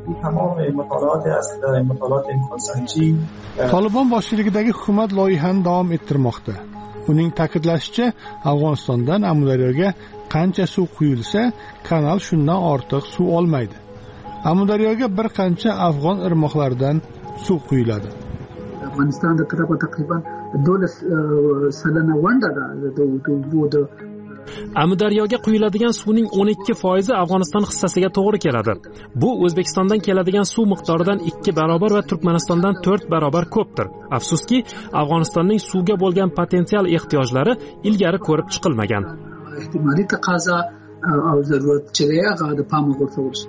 Tolibon boshchiligidagi hukumat loyihani davom ettirmoqda. Uning ta'kidlashicha, Afg'onistondan Amudaryoga qancha suv quyilsa, kanal shundan ortiq suv olmaydi. Amudaryoga bir qancha afg'on irmoqlaridan suv quyiladi. افغانستان د تقریبا 12 سلنه ونډه ده د Amudaryoga quyiladigan suvning 12% Afg'oniston hissasiga to'g'ri keladi. Bu O'zbekistondan keladigan suv miqdoridan 2 barobar va Turkmanistondan 4 barobar ko'pdir. Afsuski, Afg'onistonning suvga bo'lgan potensial ehtiyojlari ilgari ko'rib chiqilmagan. Ehtimoliy taqozo va zarurat chegaraga da pam o'rtalish.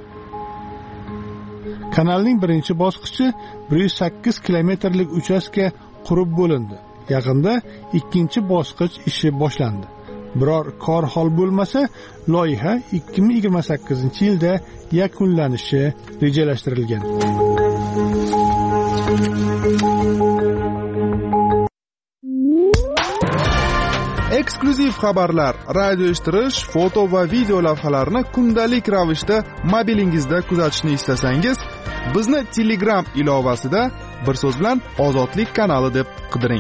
Kanalning birinchi bosqichi 108 kilometrlik uchastka qurib bo'lindi. Yaqinda ikkinchi bosqich ishi boshlandi. Biror kor hol bo'lmasa, loyiha 2028-yilda yakunlanishi rejalashtirilgan. Eksklyuziv xabarlar, radio eshittirish, foto va video lavhalarni kundalik ravishda mobilingizda kuzatishni istasangiz, bizni Telegram ilovasida bir so'z bilan Ozodlik kanali deb qidiring.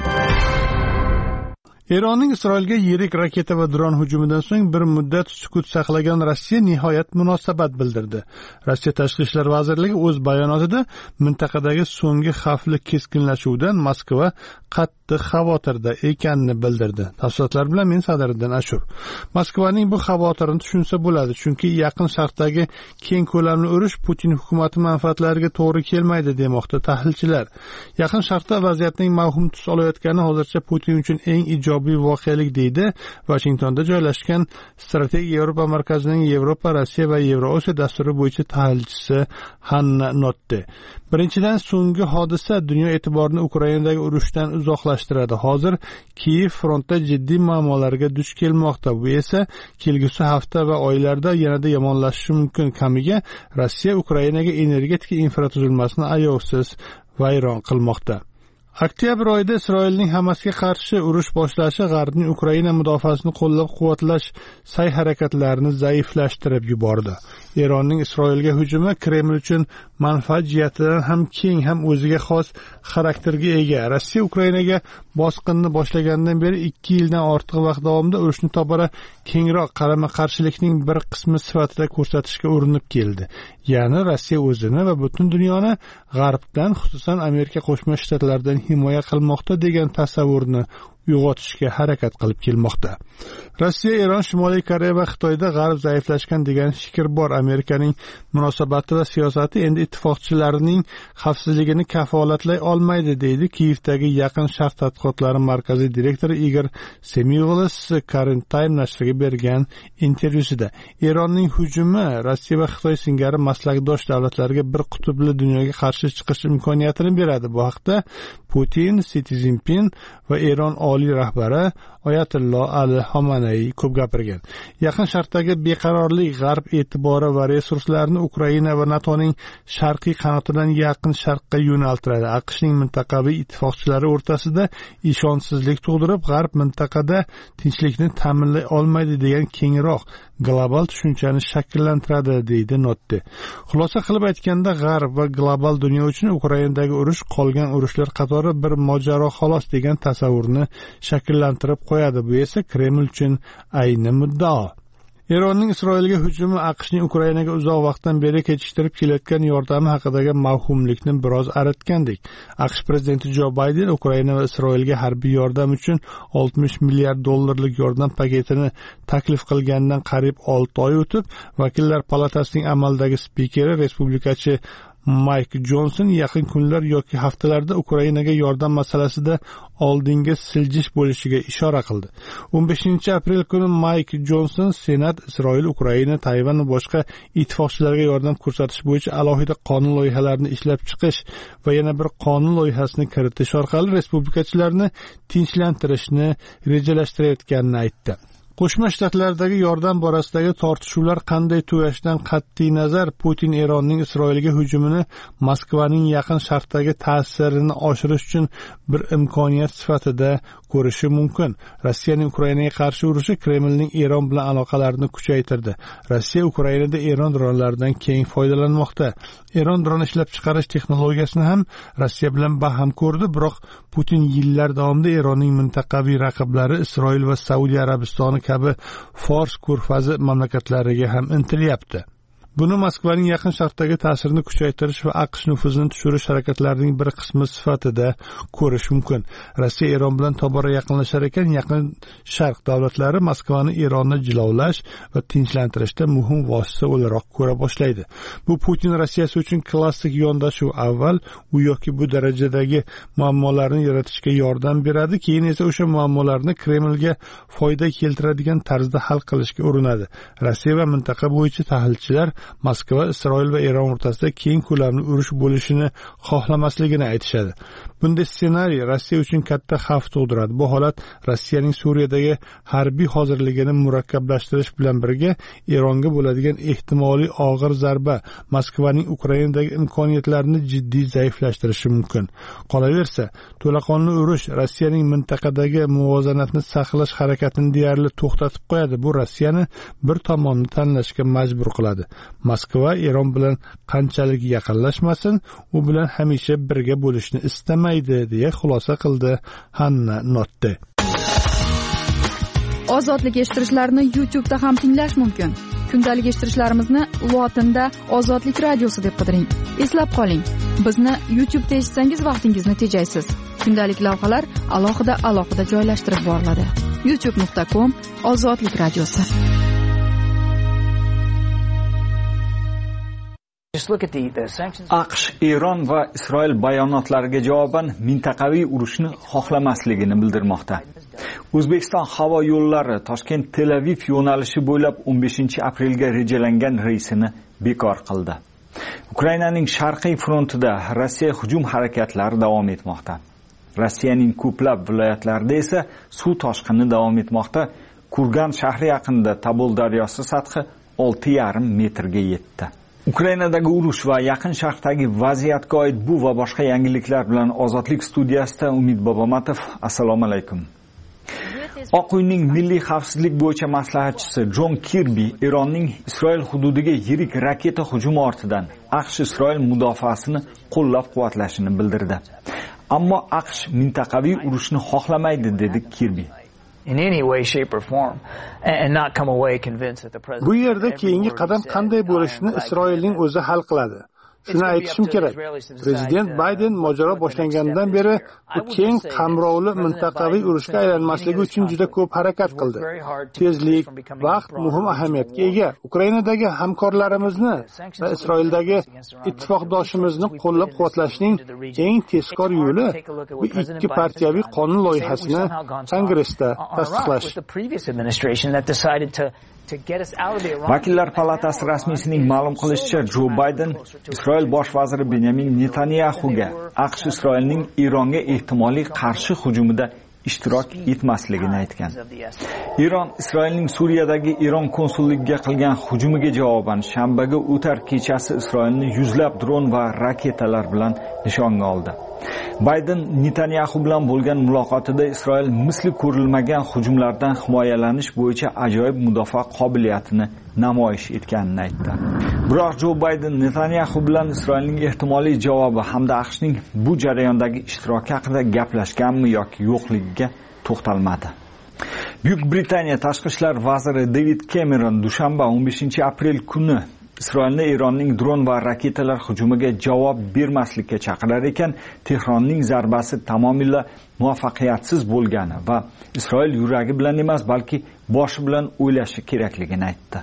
Eronning Isroilga yirik raketa va dron hujumidan so'ng bir muddat sukut saqlagan Rossiya nihoyat munosabat bildirdi. Rossiya Tashqi ishlar vazirligi o'z bayonotida mintaqadagi so'nggi xavfli keskinlashuvdan Moskva qattiq xavotirda ekanini bildirdi. Tafsilotlar bilan men Sadiriddin Ashur. Moskvaning bu xavotirini tushunsa bo'ladi, chunki Yaqin Sharqdagi keng ko'lamli urush Putin hukumati manfaatlariga to'g'ri kelmaydi demoqda tahlilchilar. Yaqin Sharqda vaziyatning mavhum tus olayotgani hozircha Putin uchun eng ijobiy voqelik deydi Washingtonda joylashgan Strategiya Yevropa markazining Yevropa, Rossiya va Yevroosiyo dasturi bo'yicha tahlilchisi Hanna Notte. Birinchidan, so'nggi hodisa dunyo e'tiborini Ukrainadagi urushdan uzoqlashtiradi. Hozir Kiyev frontda jiddiy muammolarga duch kelmoqda. Bu esa kelgusi hafta va oylarda yanada yomonlashishi mumkin. Kamiga Rossiya Ukrainaga energetika infratuzilmasini ayovsiz vayron qilmoqda. Oktyabr oyida Isroilning Hamasga qarshi urush boshlashi G'arbning Ukraina mudofaasini qo'llab-quvvatlash sa'y-harakatlarini zaiflashtirib yubordi. Eronning Isroilga hujumi Kreml uchun manfaat jihatidan ham keng, ham o'ziga xos xarakterga ega. Rossiya Ukrainaga bosqinni boshlagandan beri 2 yildan ortiq vaqt davomida urushni tobora kengroq qarama-qarshilikning bir qismi sifatida ko'rsatishga urinib keldi. Ya'ni Rossiya o'zini va butun dunyoni G'arbdan, xususan Amerika Qo'shma Shtatlaridan himoya qilmoqda degan tasavvurni uyg'otishga harakat qilib kelmoqda. Rossiya, Eron, Shimoliy Koreya va Xitoyda G'arb zaiflashgan degan fikr bor. Amerikaning munosabati va siyosati endi ittifoqchilarining xavfsizligini kafolatlay olmaydi, deydi Kiyevdagi Yaqin Sharq tadqiqotlari markazi direktori Igor Semyulis Current Time nashriga bergan intervyusida. Eronning hujumi Rossiya va Xitoy singari maslakdosh davlatlarga bir qutbli dunyoga qarshi chiqish imkoniyatini beradi. Bu haqda Putin, Si Szinpin va Eron oliy rahbari Oyatullo Ali Xomanaiy ko'p gapirgan. Yaqin Sharqdagi beqarorlik G'arb e'tibori va resurslarini Ukraina va NATOning sharqiy qanotidan Yaqin Sharqqa yo'naltiradi. AQShning mintaqaviy ittifoqchilari o'rtasida ishonchsizlik tug'dirib, G'arb mintaqada tinchlikni ta'minlay olmaydi degan kengroq global tushunchani shakllantiradi, deydi Notte. Xulosa qilib aytganda, G'arb va global dunyo uchun Ukrainadagi urush qolgan urushlar qatori bir mojaro xolos degan tasavvurni shakllantirib qo'yadi. Bu esa Kreml uchun ayni muddao. Eronning Isroilga hujumi AQShning Ukrainaga uzoq vaqtdan beri kechiktirib kelayotgan yordami haqidagi mavhumlikni biroz aritgandek. AQSh prezidenti Jo Bayden Ukraina va Isroilga harbiy yordam uchun $60 milliard yordam paketini taklif qilgandan qariyb 6 oy o'tib, Vakillar palatasining amaldagi spikeri respublikachi Mike Johnson yaqin kunlar yoki haftalarda Ukrainaga yordam masalasida oldinga siljish bo'lishiga ishora qildi. 15-aprel kuni Mike Johnson Senat Isroil, Ukraina, Tayvan va boshqa ittifoqchilarga yordam ko'rsatish bo'yicha alohida qonun loyihalarini ishlab chiqish va yana bir qonun loyihasini kiritish orqali respublikachilarni tinchlantirishni rejalashtirayotganini aytdi. Qo'shma Shtatlardagi yordam borasidagi tortishuvlar qanday tugashidan qat'iy nazar Putin Eronning Isroilga hujumini Moskvaning Yaqin Sharqdagi ta'sirini oshirish uchun bir imkoniyat sifatida ko'rishi mumkin. Rossiyaning Ukrainaga qarshi urushi Kremlning Eron bilan aloqalarini kuchaytirdi. Rossiya Ukrainada Eron dronlaridan keng foydalanmoqda. Eron dron ishlab chiqarish texnologiyasini ham Rossiya bilan baham ko'rdi, biroq Putin yillar davomida Eronning mintaqaviy raqiblari Isroil va Saudiya Arabistoni kabi Fors ko'rfazi mamlakatlariga ham intilyapti. Buni Moskvaning Yaqin Sharqdagi ta'sirini kuchaytirish va AQSh nufuzini tushirish harakatlarining bir qismi sifatida ko'rish mumkin. Rossiya Eron bilan tobora yaqinlashar ekan, Yaqin Sharq davlatlari Moskvani Eronni jilovlash va tinchlantirishda muhim vosita o'laroq ko'ra boshlaydi. Bu Putin Rossiyasi uchun klassik yondashuv. Avval u yoki bu darajadagi muammolarni yaratishga yordam beradi, keyin esa o'sha muammolarni Kremlga foyda keltiradigan tarzda hal qilishga urinadi. Rossiya va mintaqa bo'yicha tahlilchilar Moskva, Isroil va Eron o'rtasida keng ko'lamli urush bo'lishini xohlamasligini aytishadi. Bunday ssenariy Rossiya uchun katta xavf tug'diradi. Bu holat Rossiyaning Suriyadagi harbiy hozirligini murakkablashtirish bilan birga Eronga bo'ladigan ehtimoliy og'ir zarba Moskvaning Ukrainadagi imkoniyatlarini jiddiy zaiflashtirishi mumkin. Qolaversa, to'laqonli urush Rossiyaning mintaqadagi muvozanatni saqlash harakatini deyarli to'xtatib qo'yadi. Bu Rossiyani bir tomonni tanlashga majbur qiladi. Moskva Eron bilan qanchalik yaqinlashmasin, u bilan hamisha birga bo'lishni istamaydi, deya xulosa qildi Hanna Notte. Ozodlik eshittirishlarni YouTube'da ham tinglash mumkin. Kundalik eshittirishlarimizni lotinda Ozodlik radiosi deb qidiring. Eslab qoling, bizni YouTube'da eshitsangiz vaqtingizni tejaysiz. Kundalik lavhalar alohida joylashtirib boriladi. youtube.com/Ozodlik radiosi. AQSh Eron va Isroil bayonotlariga javoban mintaqaviy urushni xohlamasligini bildirmoqda. O'zbekiston havo yo'llari Toshkent-Tel Aviv yo'nalishi bo'ylab 15-aprelga rejalangan reysini bekor qildi. Ukrainaning sharqiy frontida Rossiya hujum harakatlari davom etmoqda. Rossiyaning ko'plab viloyatlarida esa suv toshqini davom etmoqda. Kurgan shahri yaqinida Tabol daryosi sathi 6,5 metrga yetdi. Ukrainadagi urush va Yaqin Sharqdagi vaziyatga oid bu va boshqa yangiliklar bilan Ozodlik studiyasida Umid Bobomatov. Assalomu alaykum. Oq uyning milliy xavfsizlik bo'yicha maslahatchisi Jon Kirbi Eronning Isroil hududiga yirik raketa hujumi ortidan AQSh Isroil mudofaasini qo'llab-quvvatlashini bildirdi. Ammo AQSh mintaqaviy urushni xohlamaydi, dedi Kirbi. Bu yerda keyingi qadam qanday bo'lishini Isroilning o'zi hal qiladi. Shuni aytishim kerak. Prezident Bayden mojaro boshlangandan beri bu keng qamrovli mintaqaviy urushga aylanmasligi uchun juda ko'p harakat qildi. Tezlik, vaqt muhim ahamiyatga ega. Ukrainadagi hamkorlarimizni va Isroildagi ittifoqdoshimizni qo'llab-quvvatlashning eng tezkor yo'li bu ikki partiyaviy qonun loyihasini Kongressda tasdiqlash. Vakillar palatasi rasmiysining ma'lum qilishicha, Jo Bayden Isroil bosh vaziri Benyamin Netanyahuga AQSh Isroilning Eronga ehtimoliy qarshi hujumida ishtirok etmasligini aytgan. Eron Isroilning Suriyadagi Eron konsulligiga qilgan hujumiga javoban shanbaga o'tar kechasi Isroilni yuzlab dron va raketalar bilan nishonga oldi. Bayden Netanyahu bilan bo'lgan muloqotida Isroil misli ko'rilmagan hujumlardan himoyalanish bo'yicha ajoyib mudofaa qobiliyatini namoyish etganini aytdi. Biroq Jo Bayden Netanyahu bilan Isroilning ehtimoliy javobi hamda AQShning bu jarayondagi ishtiroki haqida gaplashganmi yoki yo'qligiga to'xtalmadi. Buyuk Britaniya tashqi ishlar vaziri David Cameron dushanba 15-aprel kuni Isroilni Eronning dron va raketalar hujumiga javob bermaslikka chaqirar ekan, Tehronning zarbasi tamomila muvaffaqiyatsiz bo'lgani va Isroil yuragi bilan emas, balki boshi bilan o'ylashi kerakligini aytdi.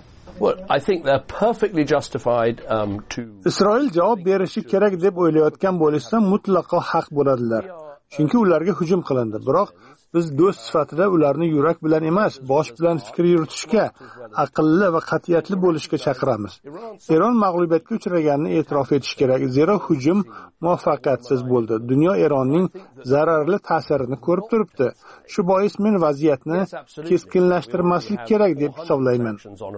Isroil javob berishi kerak deb o'ylayotgan bo'lsa, mutlaqo haq bo'ladilar. Chunki ularga hujum qilindi. Biroq biz do'st sifatida ularni yurak bilan emas, bosh bilan fikr yuritishga, aqlli va qat'iyatli bo'lishga chaqiramiz. Eron mag'lubiyatga uchraganini e'tirof etish kerak, zero hujum muvaffaqiyatsiz bo'ldi. Dunyo Eronning zararli ta'sirini ko'rib turibdi. Shu bois men vaziyatni keskinlashtirmaslik kerak deb hisoblayman.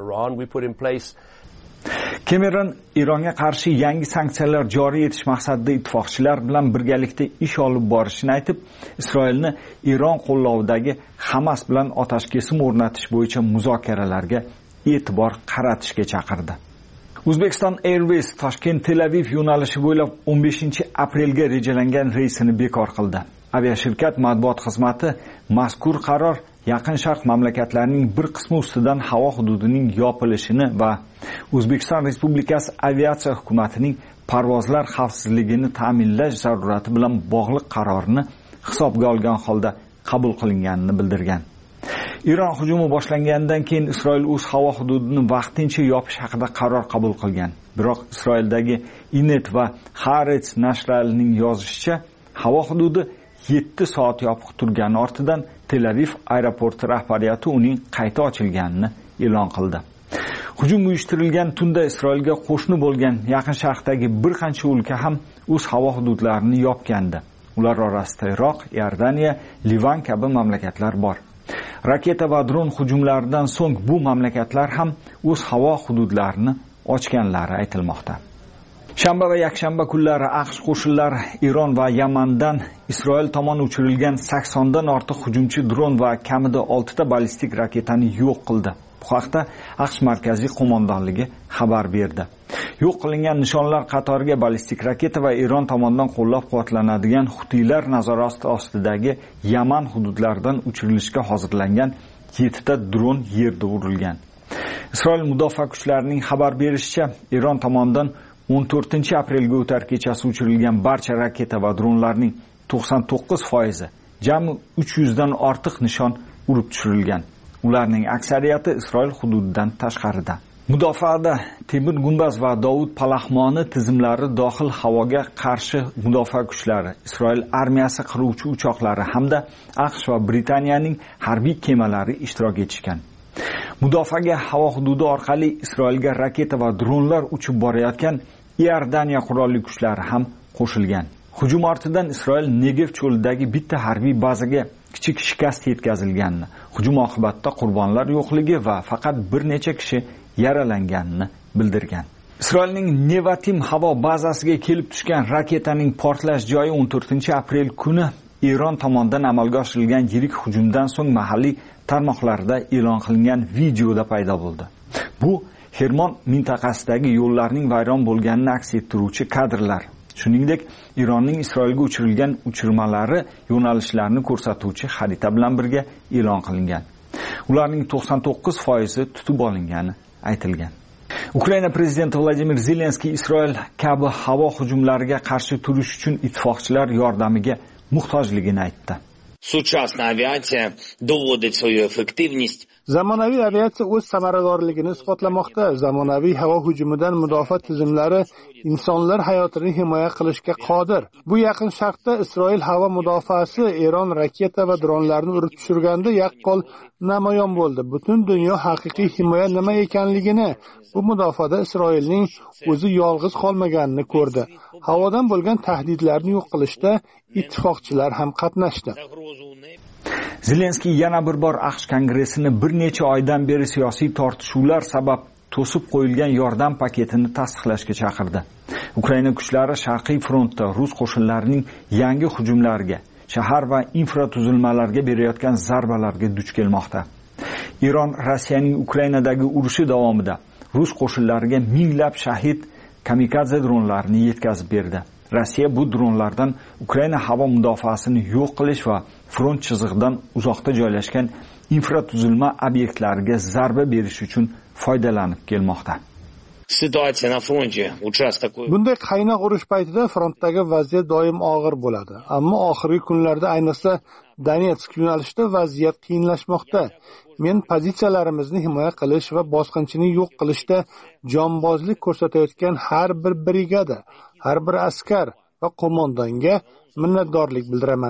Cameron Eronga qarshi yangi sanksiyalar joriy etish maqsadida ittifoqchilar bilan birgalikda ish olib borishini aytib, Isroilni Eron qo'llovidagi Hamas bilan otashkesim o'rnatish bo'yicha muzokaralarga e'tibor qaratishga chaqirdi. O'zbekiston Airways Toshkent-Tel Aviv yo'nalishi bo'ylab 15-aprelga rejalangan reysini bekor qildi. Aviashirkat matbuot xizmati mazkur qaror Yaqin Sharq mamlakatlarining bir qismi ustidan havo hududining yopilishini va O'zbekiston Respublikasi aviatsiya hukumatining parvozlar xavfsizligini ta'minlash zarurati bilan bog'liq qarorini hisobga olgan holda qabul qilinganini bildirgan. Iron hujumi boshlangandan keyin Isroil o'z havo hududini vaqtincha yopish haqida qaror qabul qilgan. Biroq Isroildagi Inet va Haaretz nashrlarining yozishicha, havo hududi 7 soat yopiq turgani ortidan Tel Aviv aeroporti rahbariyati uning qayta ochilganini e'lon qildi. Hujum uyushtirilgan tunda Isroilga qo'shni bo'lgan Yaqin Sharqdagi bir qancha o'lka ham o'z havo hududlarini yopgandi. Ular orasida Iroq, Iordaniya, Livan kabi mamlakatlar bor. Raketa va dron hujumlaridan so'ng bu mamlakatlar ham o'z havo hududlarini ochganlari aytilmoqda. Shanba va yakshanba kunlari AQSh qo'shinlari Iron va Yamandan Isroil tomon uchirilgan 80 dan ortiq hujumchi dron va kamida 6 ta ballistik raketani yo'q qildi. Bu haqda AQSh markaziy qo'mondonligi xabar berdi. Yo'q qilingan nishonlar qatoriga ballistik raketa va Iron tomonidan qo'llab-quvvatlanadigan Hutiylar nazorati ostidagi Yaman hududlaridan uchirilishga hozirlangan 7 ta dron yerda urilgan. Isroil mudofaa kuchlarining xabar berishicha, Iron tomonidan 14-aprelga o'tar kechasi uchirilgan barcha raketa va dronlarning 99% jami 300 dan ortiq nishon urib tushirilgan. Ularning aksariyati Isroil hududidan tashqarida. Mudofaada Temir Gumbaz va Dovud Palahmoni tizimlari dohil havoga qarshi mudofaa kuchlari, Isroil armiyasi qiruvchi uchoqlari hamda AQSh va Britaniyaning harbiy kemalari ishtirok etishgan. Mudofaaga havo hududi orqali Isroilga raketa va dronlar uchib borayotgan Iordaniya qurolli kuchlari ham qo'shilgan. Hujum ortidan Isroil Negev cho'lidagi bitta harbiy bazaga kichik shikast yetkazilganini, hujum oqibatida qurbonlar yo'qligi va faqat bir necha kishi yaralanganini bildirgan. Isroilning Nevatim havo bazasiga kelib tushgan raketaning portlash joyi 14-aprel kuni Iron tomonidan amalga oshirilgan yirik hujumdan so'ng mahalliy tarmoqlarda e'lon qilingan videoda paydo bo'ldi. Bu Hermon mintaqasidagi yo'llarning vayron bo'lganini aks ettiruvchi kadrlar. Shuningdek, Ironning Isroilga uchirilgan uchirmalari yo'nalishlarini ko'rsatuvchi xarita bilan birga e'lon qilingan. Ularning 99% tutib olingani aytilgan. Ukraina prezidenti Vladimir Zelenskiy Isroil kabi havo hujumlariga qarshi turish uchun ittifoqchilar yordamiga muhtojligini aytdi. Сучасная авиация доводит свою эффективность. Zamonaviy aviatsiya o'z samaradorligini isbotlamoqda. Zamonaviy havo hujumidan mudofaa tizimlari insonlar hayotini himoya qilishga qodir. Bu Yaqin Sharqda Isroil havo mudofaasi Eron raketa va dronlarni urib tushirganda yaqqol namoyon bo'ldi. Butun dunyo haqiqiy himoya nima ekanligini, bu mudofaada Isroilning o'zi yolg'iz qolmaganini ko'rdi. Havodan bo'lgan tahdidlarni yo'q qilishda ittifoqchilar ham qatnashdi. Zelenskiy yana bir bor AQSh kongressini bir necha oydan beri siyosiy tortishuvlar sabab to'sib qo'yilgan yordam paketini tasdiqlashga chaqirdi. Ukraina kuchlari Sharqiy frontda rus qo'shinlarining yangi hujumlariga, shahar va infratuzilmalarga berayotgan zarbalarga duch kelmoqda. Iron Rossiyaning Ukrainadagi urushi davomida rus qo'shinlariga minglab shahid kamikadze dronlarini yetkazib berdi. Rossiya bu dronlardan Ukraina havo mudofaasini yo'q qilish va front chizig'idan uzoqda joylashgan infratuzilma obyektlariga zarba berish uchun foydalanib kelmoqda. Situatsiya na fronti uchastok. Bunday qaynoq urush paytida frontdagi vaziyat doim og'ir bo'ladi. Ammo oxirgi kunlarda ayniqsa Donetsk yo'nalishida vaziyat qiyinlashmoqda. Men pozitsiyalarimizni himoya qilish va bosqinchini yo'q qilishda jonbozlik ko'rsatayotgan har bir brigada, har bir askar va qo'mondonga minnatdorlik bildiraman.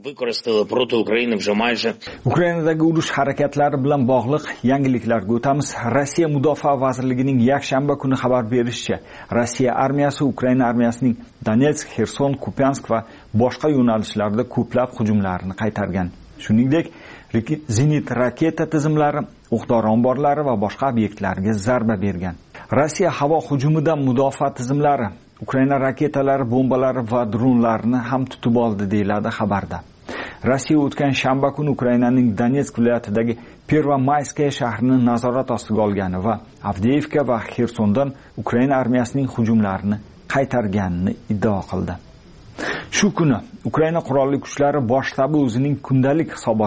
Ukrainadagi urush harakatlari bilan bog'liq yangiliklarga o'tamiz. Rossiya Mudofaa vazirligining yakshanba kuni xabar berishicha, Rossiya armiyasi Ukraina armiyasining Donetsk, Xerson, Kupiansk va boshqa yo'nalishlarda ko'plab hujumlarini qaytargan. Shuningdek, zenit raketa tizimlari, o'q-dori omborlari va boshqa obyektlarga zarba bergan. Rossiya havo hujumidan mudofaa tizimlari Ukraina raketalari, bombalari va dronlarni ham tutib oldi deyiladi xabarda. Rossiya o'tgan shanba kuni Ukrainaning Donetsk viloyatidagi Pervomayskaya shahrini nazorat ostiga olgani va Avdeyevka va Xersondan Ukraina armiyasining hujumlarini qaytarganini iddao qildi. Shu kuni Ukraina qurolli kuchlari bosh shtabi o'zining kundalik hisobotida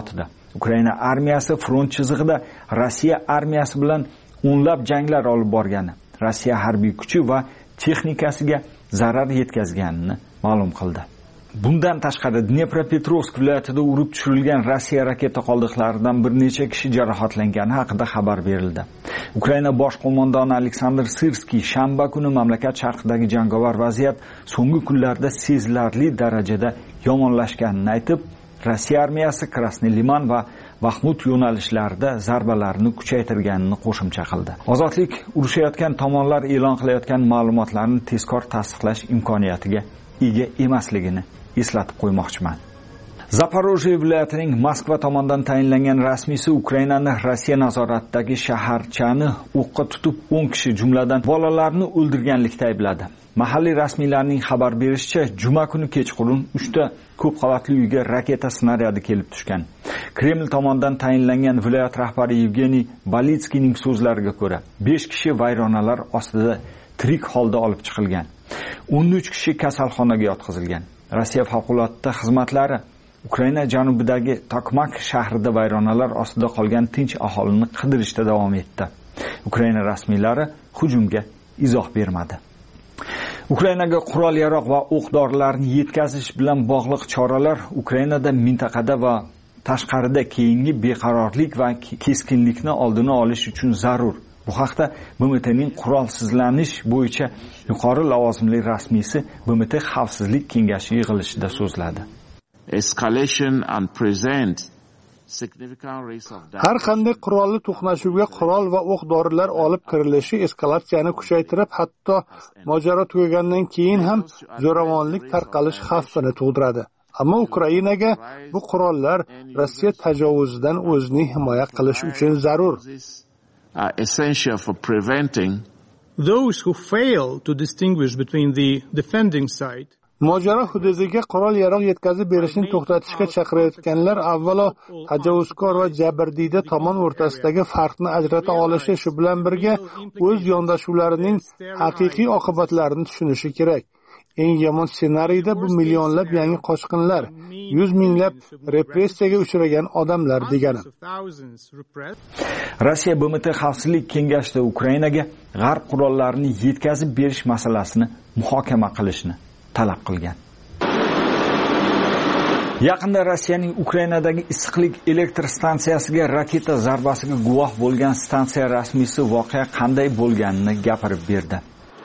Ukraina armiyasi front chizig'ida Rossiya armiyasi bilan o'nlab janglar olib borgani, Rossiya harbiy kuchi va texnikasiga zarar yetkazganini ma'lum qildi. Bundan tashqari Dnepropetrovsk viloyatida urib tushirilgan Rossiya raketa qoldiqlaridan bir necha kishi jarohatlangani haqida xabar berildi. Ukraina bosh qo'mondoni Aleksandr Sirskiy shanba kuni mamlakat sharqidagi jangovar vaziyat so'nggi kunlarda sezilarli darajada yomonlashganini aytib, Rossiya armiyasi Krasnoy Liman va Baxmut yo'nalishlarida zarbalarni kuchaytirganini qo'shimcha qildi. Ozodlik urushayotgan tomonlar e'lon qilayotgan ma'lumotlarni tezkor tasdiqlash imkoniyatiga ega emasligini eslatib qo'ymoqchiman. Zaporojye viloyatining Moskva tomonidan tayinlangan rasmiysi Ukrainani Rossiya nazoratidagi shaharchani o'qqa tutib 10 kishi jumladan bolalarni o'ldirganlikda aybladi. Mahalliy rasmiylarning xabar berishicha, juma kuni kechqurun 3 ta ko'p qavatli uyga raketa snaryadi kelib tushgan. Kreml tomonidan tayinlangan viloyat rahbari Yevgeniy Balitskiyning so'zlariga ko'ra, 5 kishi vayronalar ostida tirik holda olib chiqilgan. 13 kishi kasalxonaga yotqizilgan. Rossiya favqulodda xizmatlari Ukraina janubidagi Tokmak shahrida vayronalar ostida qolgan tinch aholini qidirishda davom etdi. Ukraina rasmiylari hujumga izoh bermadi. Ukrainaga qurol-yarog' va o'q-dorilarni yetkazish bilan bog'liq choralar Ukrainada mintaqada va tashqarida keyingi beqarorlik va keskinlikni oldini olish uchun zarur. Bu haqda BMTning qurolsizlanish bo'yicha yuqori lavozimli rasmiysi BMT Xavfsizlik kengashi yig'ilishida so'zladi. Har qanday qurolli to'qnashuvga qurol va o'q-dorilar olib kirilishi eskalatsiyani kuchaytirib, hatto mojaro tugagandan keyin ham zo'ravonlik tarqalish xavfini tug'diradi. Ammo Ukrainaga bu qurollar Rossiya tajovuzidan o'zini himoya qilish uchun zarur. Are essential for preventing those who fail to distinguish between the defending side. Mojaro hududiga qurol-yarog' yetkazib berishni to'xtatishga chaqirayotganlar avvalo tajovuzkor va jabrdiyda tomon o'rtasidagi farqni ajrata olishi, shu bilan birga o'z yondashuvlarining haqiqiy oqibatlarini tushunishi kerak. Eng yomon ssenariyda bu millionlab yangi qochqinlar, 100 minglab repressiyaga uchragan odamlar degani. Rossiya BMT Xavfsizlik kengashida Ukrainaga g'arb qurollarini yetkazib berish masalasini muhokama qilishni talab qilgan. Yaqinda Rossiyaning Ukrainadagi issiqlik elektr stansiyasiga raketa zarbasiga guvoh bo'lgan stansiya rasmiysi voqea qanday bo'lganini gapirib berdi.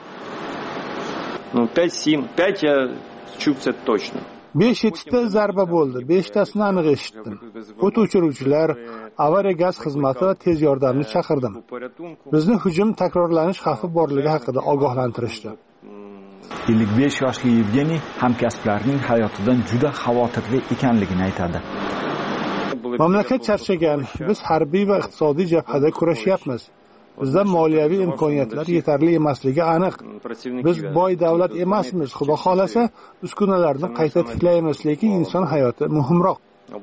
5 я чувствую точно. 5-7 ta zarba bo'ldi. 5 tasini aniq eshitdim. O't o'chiruvchilar, avariya gaz xizmati va tez yordamni chaqirdim. Bizni hujum takrorlanish xavfi borligi haqida ogohlantirishdi. 55 yoshli Yevgeniy hamkasblarining hayotidan juda xavotirli ekanligini aytadi. Mamlakat charchagan. Biz harbiy va iqtisodiy jabhada kurashyapmiz. Bizda moliyaviy imkoniyatlar yetarli emasligi aniq. Biz boy davlat emasmiz. Xudo xolasa, uskunalarni qayta tiklaymiz, lekin inson hayoti muhimroq.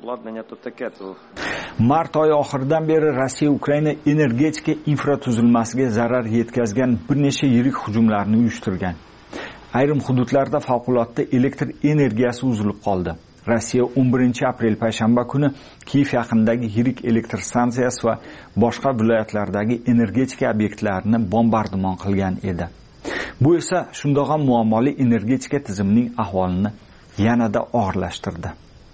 Mart oyi oxiridan beri Rossiya Ukraina energetika infratuzilmasiga zarar yetkazgan bir necha yirik hujumlarni uyushtirgan. Ayrim hududlarda favqulodda elektr energiyasi uzilib qoldi. Rossiya 11 aprel payshanba kuni Kiyev yaqinidagi yirik elektr stansiyasi va boshqa viloyatlardagi energetika obyektlarini bombardimon qilgan edi. Bu esa shundoq ham muammoli energetika tizimining ahvolini yanada og'irlashtirdi.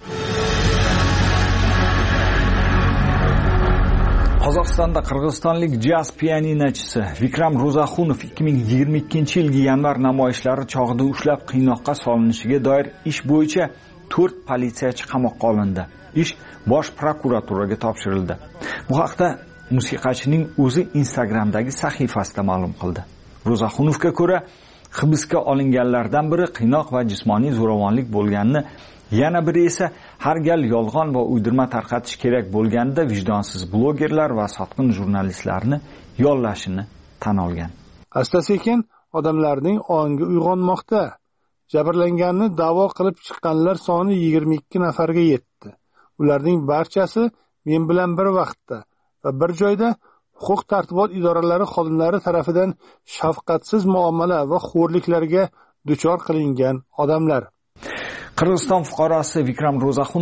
Qozog'istonda qirg'izistonlik jaz pianinachisi Vikram Ro'zaxunov 2022-yilgi yanvar namoyishlari chog'ida ushlab qiynoqqa solinishiga doir ish bo'yicha 4 politsiyachi qamoqqa olindi. Ish bosh prokuraturaga topshirildi. Bu haqda musiqachining o'zi Instagramdagi sahifasida ma'lum qildi. Ro'zaxunovga ko'ra, hibsga olinganlardan biri qiynoq va jismoniy zo'ravonlik bo'lganini, yana biri esa har gal yolg'on va uydirma tarqatish kerak bo'lganda vijdonsiz blogerlar va sotqin jurnalistlarni yollashini tan olgan. Asta-sekin odamlarning ongi uyg'onmoqda. Jabrlanganni da'vo qilib chiqqanlar soni 22 nafarga yetdi. Ularning barchasi men bilan bir vaqtda va bir joyda huquq-tartibot idoralari xodimlari tarafidan shafqatsiz muomala va xo'rliklarga duchor qilingan odamlar. Qirg'iziston fuqarosi Vikram Ro'zaxunov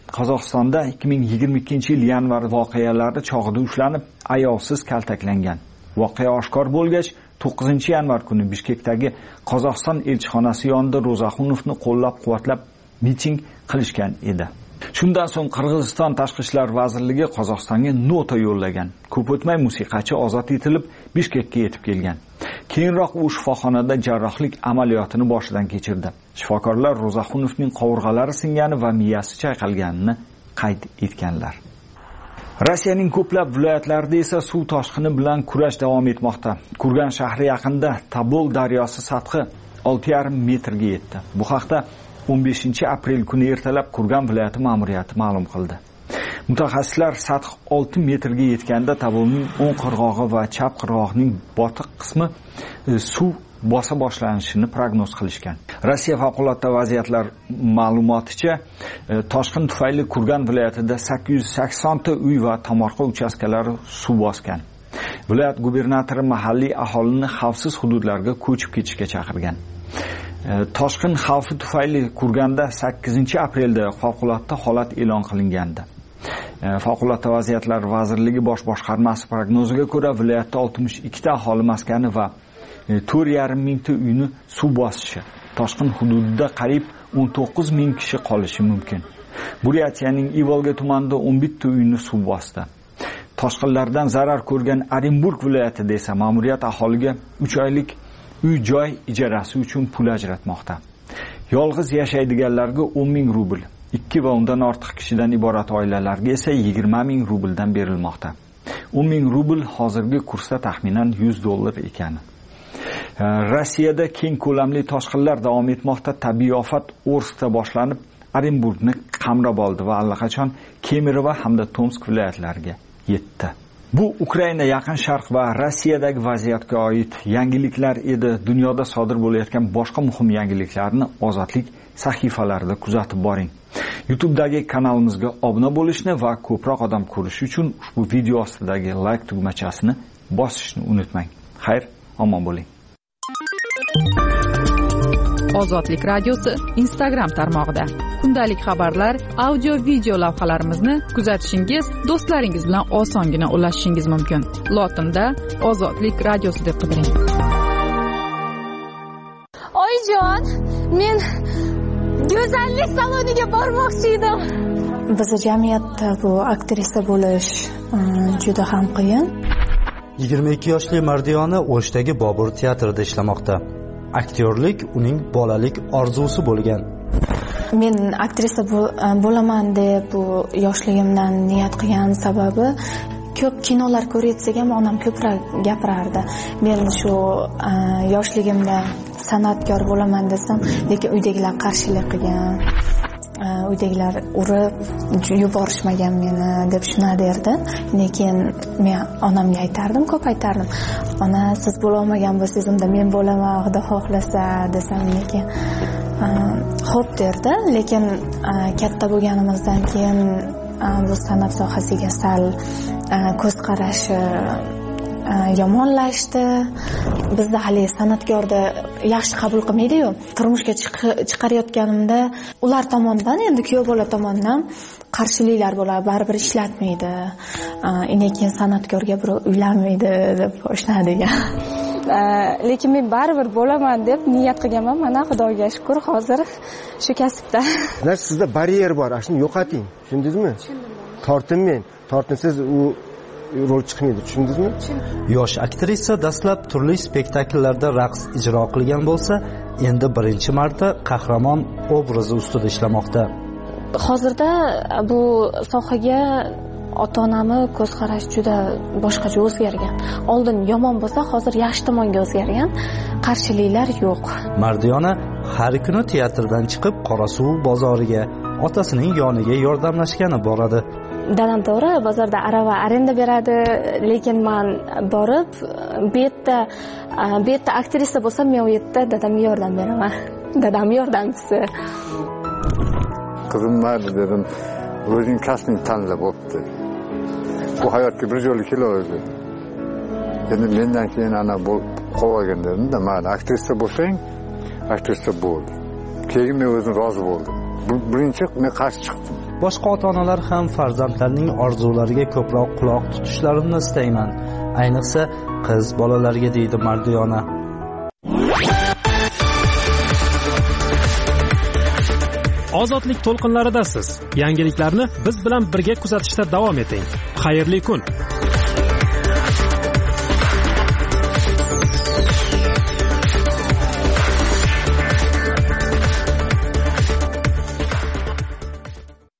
Qozog'istonda 2022-yil yanvar voqealari chog'ida ushlanib, ayovsiz kaltaklangan. Voqea oshkor bo'lgach, 9-yanvar kuni Bishkekdagi Qozog'iston elchixonasi yonida Ro'zaxunovni qo'llab-quvvatlab miting qilishgan edi. Shundan so'ng Qirg'iziston Tashqi ishlar vazirligi Qozog'istonga nota yo'llagan. Ko'p o'tmay musiqachi ozod etilib, Bishkekka yetib kelgan. Keyinroq u shifoxonada jarrohlik amaliyotini boshidan kechirdi. Shifokorlar Ro'zaxunovning qovurg'alari singani va miyasi chayqalganini qayd etganlar. Rossiyaning ko'plab viloyatlarida esa suv toshqini bilan kurash davom etmoqda. Kurgan shahri yaqinida Tabol daryosi sathi 6,5 metrga yetdi. Bu haqda 15-aprel kuni ertalab Kurgan viloyati ma'muriyati ma'lum qildi. Mutaxassislar sath 6 metrga yetganda Tabolning o'ng qirg'og'i va chap qirg'og'ining botiq qismi suv bosa boshlanishini prognoz qilishgan. Rossiya favqulodda vaziyatlar ma'lumoticha, toshqin tufayli Kurgan viloyatida 880 ta uy va tomorqa uchastkalari suv bosgan. Viloyat gubernatori mahalliy aholini xavfsiz hududlarga ko'chib ketishga chaqirgan. Toshqin xavfi tufayli Kurganda 8-aprelda favqulodda holat e'lon qilingandi. Favqulodda vaziyatlar vazirligi bosh boshqarmasi prognoziga ko'ra, viloyatda 62 ta aholi maskani va 4,5 mingta uyni suv bosishi, toshqin hududida qariyb 19 ming kishi qolishi mumkin. Buryatiyaning Ivolga tumanida 11 ta uyni suv bosdi. Toshqinlardan zarar ko'rgan Orenburg viloyatida esa ma'muriyat aholiga 3 oylik uy-joy ijarasi uchun pul ajratmoqda. Yolg'iz yashaydiganlarga 10 ming rubl, 2 va undan ortiq kishidan iborat oilalarga esa 20 ming rubldan berilmoqda. 10 ming rubl hozirgi kursda taxminan $100 ekani. Rossiyada keng ko'lamli toshqinlar davom etmoqda. Tabiiy ofat Orskda boshlanib, Orenburgni qamrab oldi va allaqachon Kemerovo hamda Tomsk viloyatlariga yetdi. Bu Ukraina, Yaqin Sharq va Rossiyadagi vaziyatga oid yangiliklar edi. Dunyoda sodir bo'layotgan boshqa muhim yangiliklarni Ozodlik sahifalarida kuzatib boring. YouTube'dagi kanalimizga obuna bo'lishni va ko'proq odam ko'rishi uchun ushbu video ostidagi like tugmachasini bosishni unutmang. Xayr, omon bo'ling. Ozodlik radiosi Instagram tarmog'ida kundalik xabarlar, audio, video lavhalarimizni kuzatishingiz, do'stlaringiz bilan osongina ulashishingiz mumkin. Lotinda Ozodlik radiosi deb qidiring. Oyijon, men go'zallik saloniga bormoqchi edim. Bizning jamiyatda bu aktrisa bo'lish juda ham qiyin. 22 yoshli Mardiyona O'shdagi Bobur teatrida ishlamoqda. Aktyorlik uning bolalik orzusi bo'lgan. Men aktrisa bo'laman deb bu yoshligimdan niyat qilgan sababi, ko'p kinolar ko'rayotsak ham onam ko'proq gapirardi. Men shu yoshligimda san'atkor bo'laman desam, lekin uydagilar qarshilik qilgan. Uydagilar urib yuborishmagan meni deb shuna derdi. Lekin men onamga aytardim, ko'p aytardim. Ona, siz bo'la olmagan bo'lsangiz, unda men bo'laman, Xudo xohlasa desam, lekin xo'p derdi. Lekin katta bo'lganimizdan keyin bu san'at sohasiga sal ko'z qarashi yomonlashdi. Bizda hali san'atkorni yaxshi qabul qilmaydi-yu. Turmushga chiqarayotganimda ular tomonidan, endi kuyov bola tomonidan qarshiliklar bo'ladi, baribir ishlatmaydi. Keyin san'atkorga birov uylanmaydi deb o'shna degan. Lekin men baribir bo'laman deb niyat qilganman. Mana Xudoga shukr, hozir shu kasbda. Sizda baryer bor, shuni yo'qoting. Tushundingizmi? Tortinmang. Tortinsiz u rol chiqmaydi, tushundingizmi? Yosh aktrisa dastlab turli spektakllarda raqs ijro qilgan bo'lsa, endi birinchi marta qahramon obrazi ustida ishlamoqda. Hozirda bu sohaga ota-onamni ko'z qarash juda boshqacha o'zgargan. Oldin yomon bo'lsa, hozir yaxshi tomonga o'zgargan. Qarshiliklar yo'q. Mardiyona har kuni teatrdan chiqib Qorasuv bozoriga otasining yoniga yordamlashgani boradi. Dadam to'g'ri bozorda arava arenda beradi, lekin men borib bu yerda aktrisa bo'lsam, men u yerda dadamga yordam beraman. Dadam yordamchisi. Qizim mayli dedim, o'zing kasbing tanla bo'pti. Bu hayotga bir yo'l keladi. Endi mendan keyin ana bu qo'ygan dedim-da, mayli aktrisa bo'lsang, aktrisa bo'l. Keyin men o'zim rozi bo'ldim. Birinchi men qarshi chiqdim. boshqa ota-onalar ham farzandlarining orzulariga ko'proq quloq tutishlarini istayman, ayniqsa qiz bolalarga, deydi Mardiyona. Ozodlik to'lqinlaridasiz. Yangiliklarni biz bilan birga kuzatishda davom eting. Xayrli kun.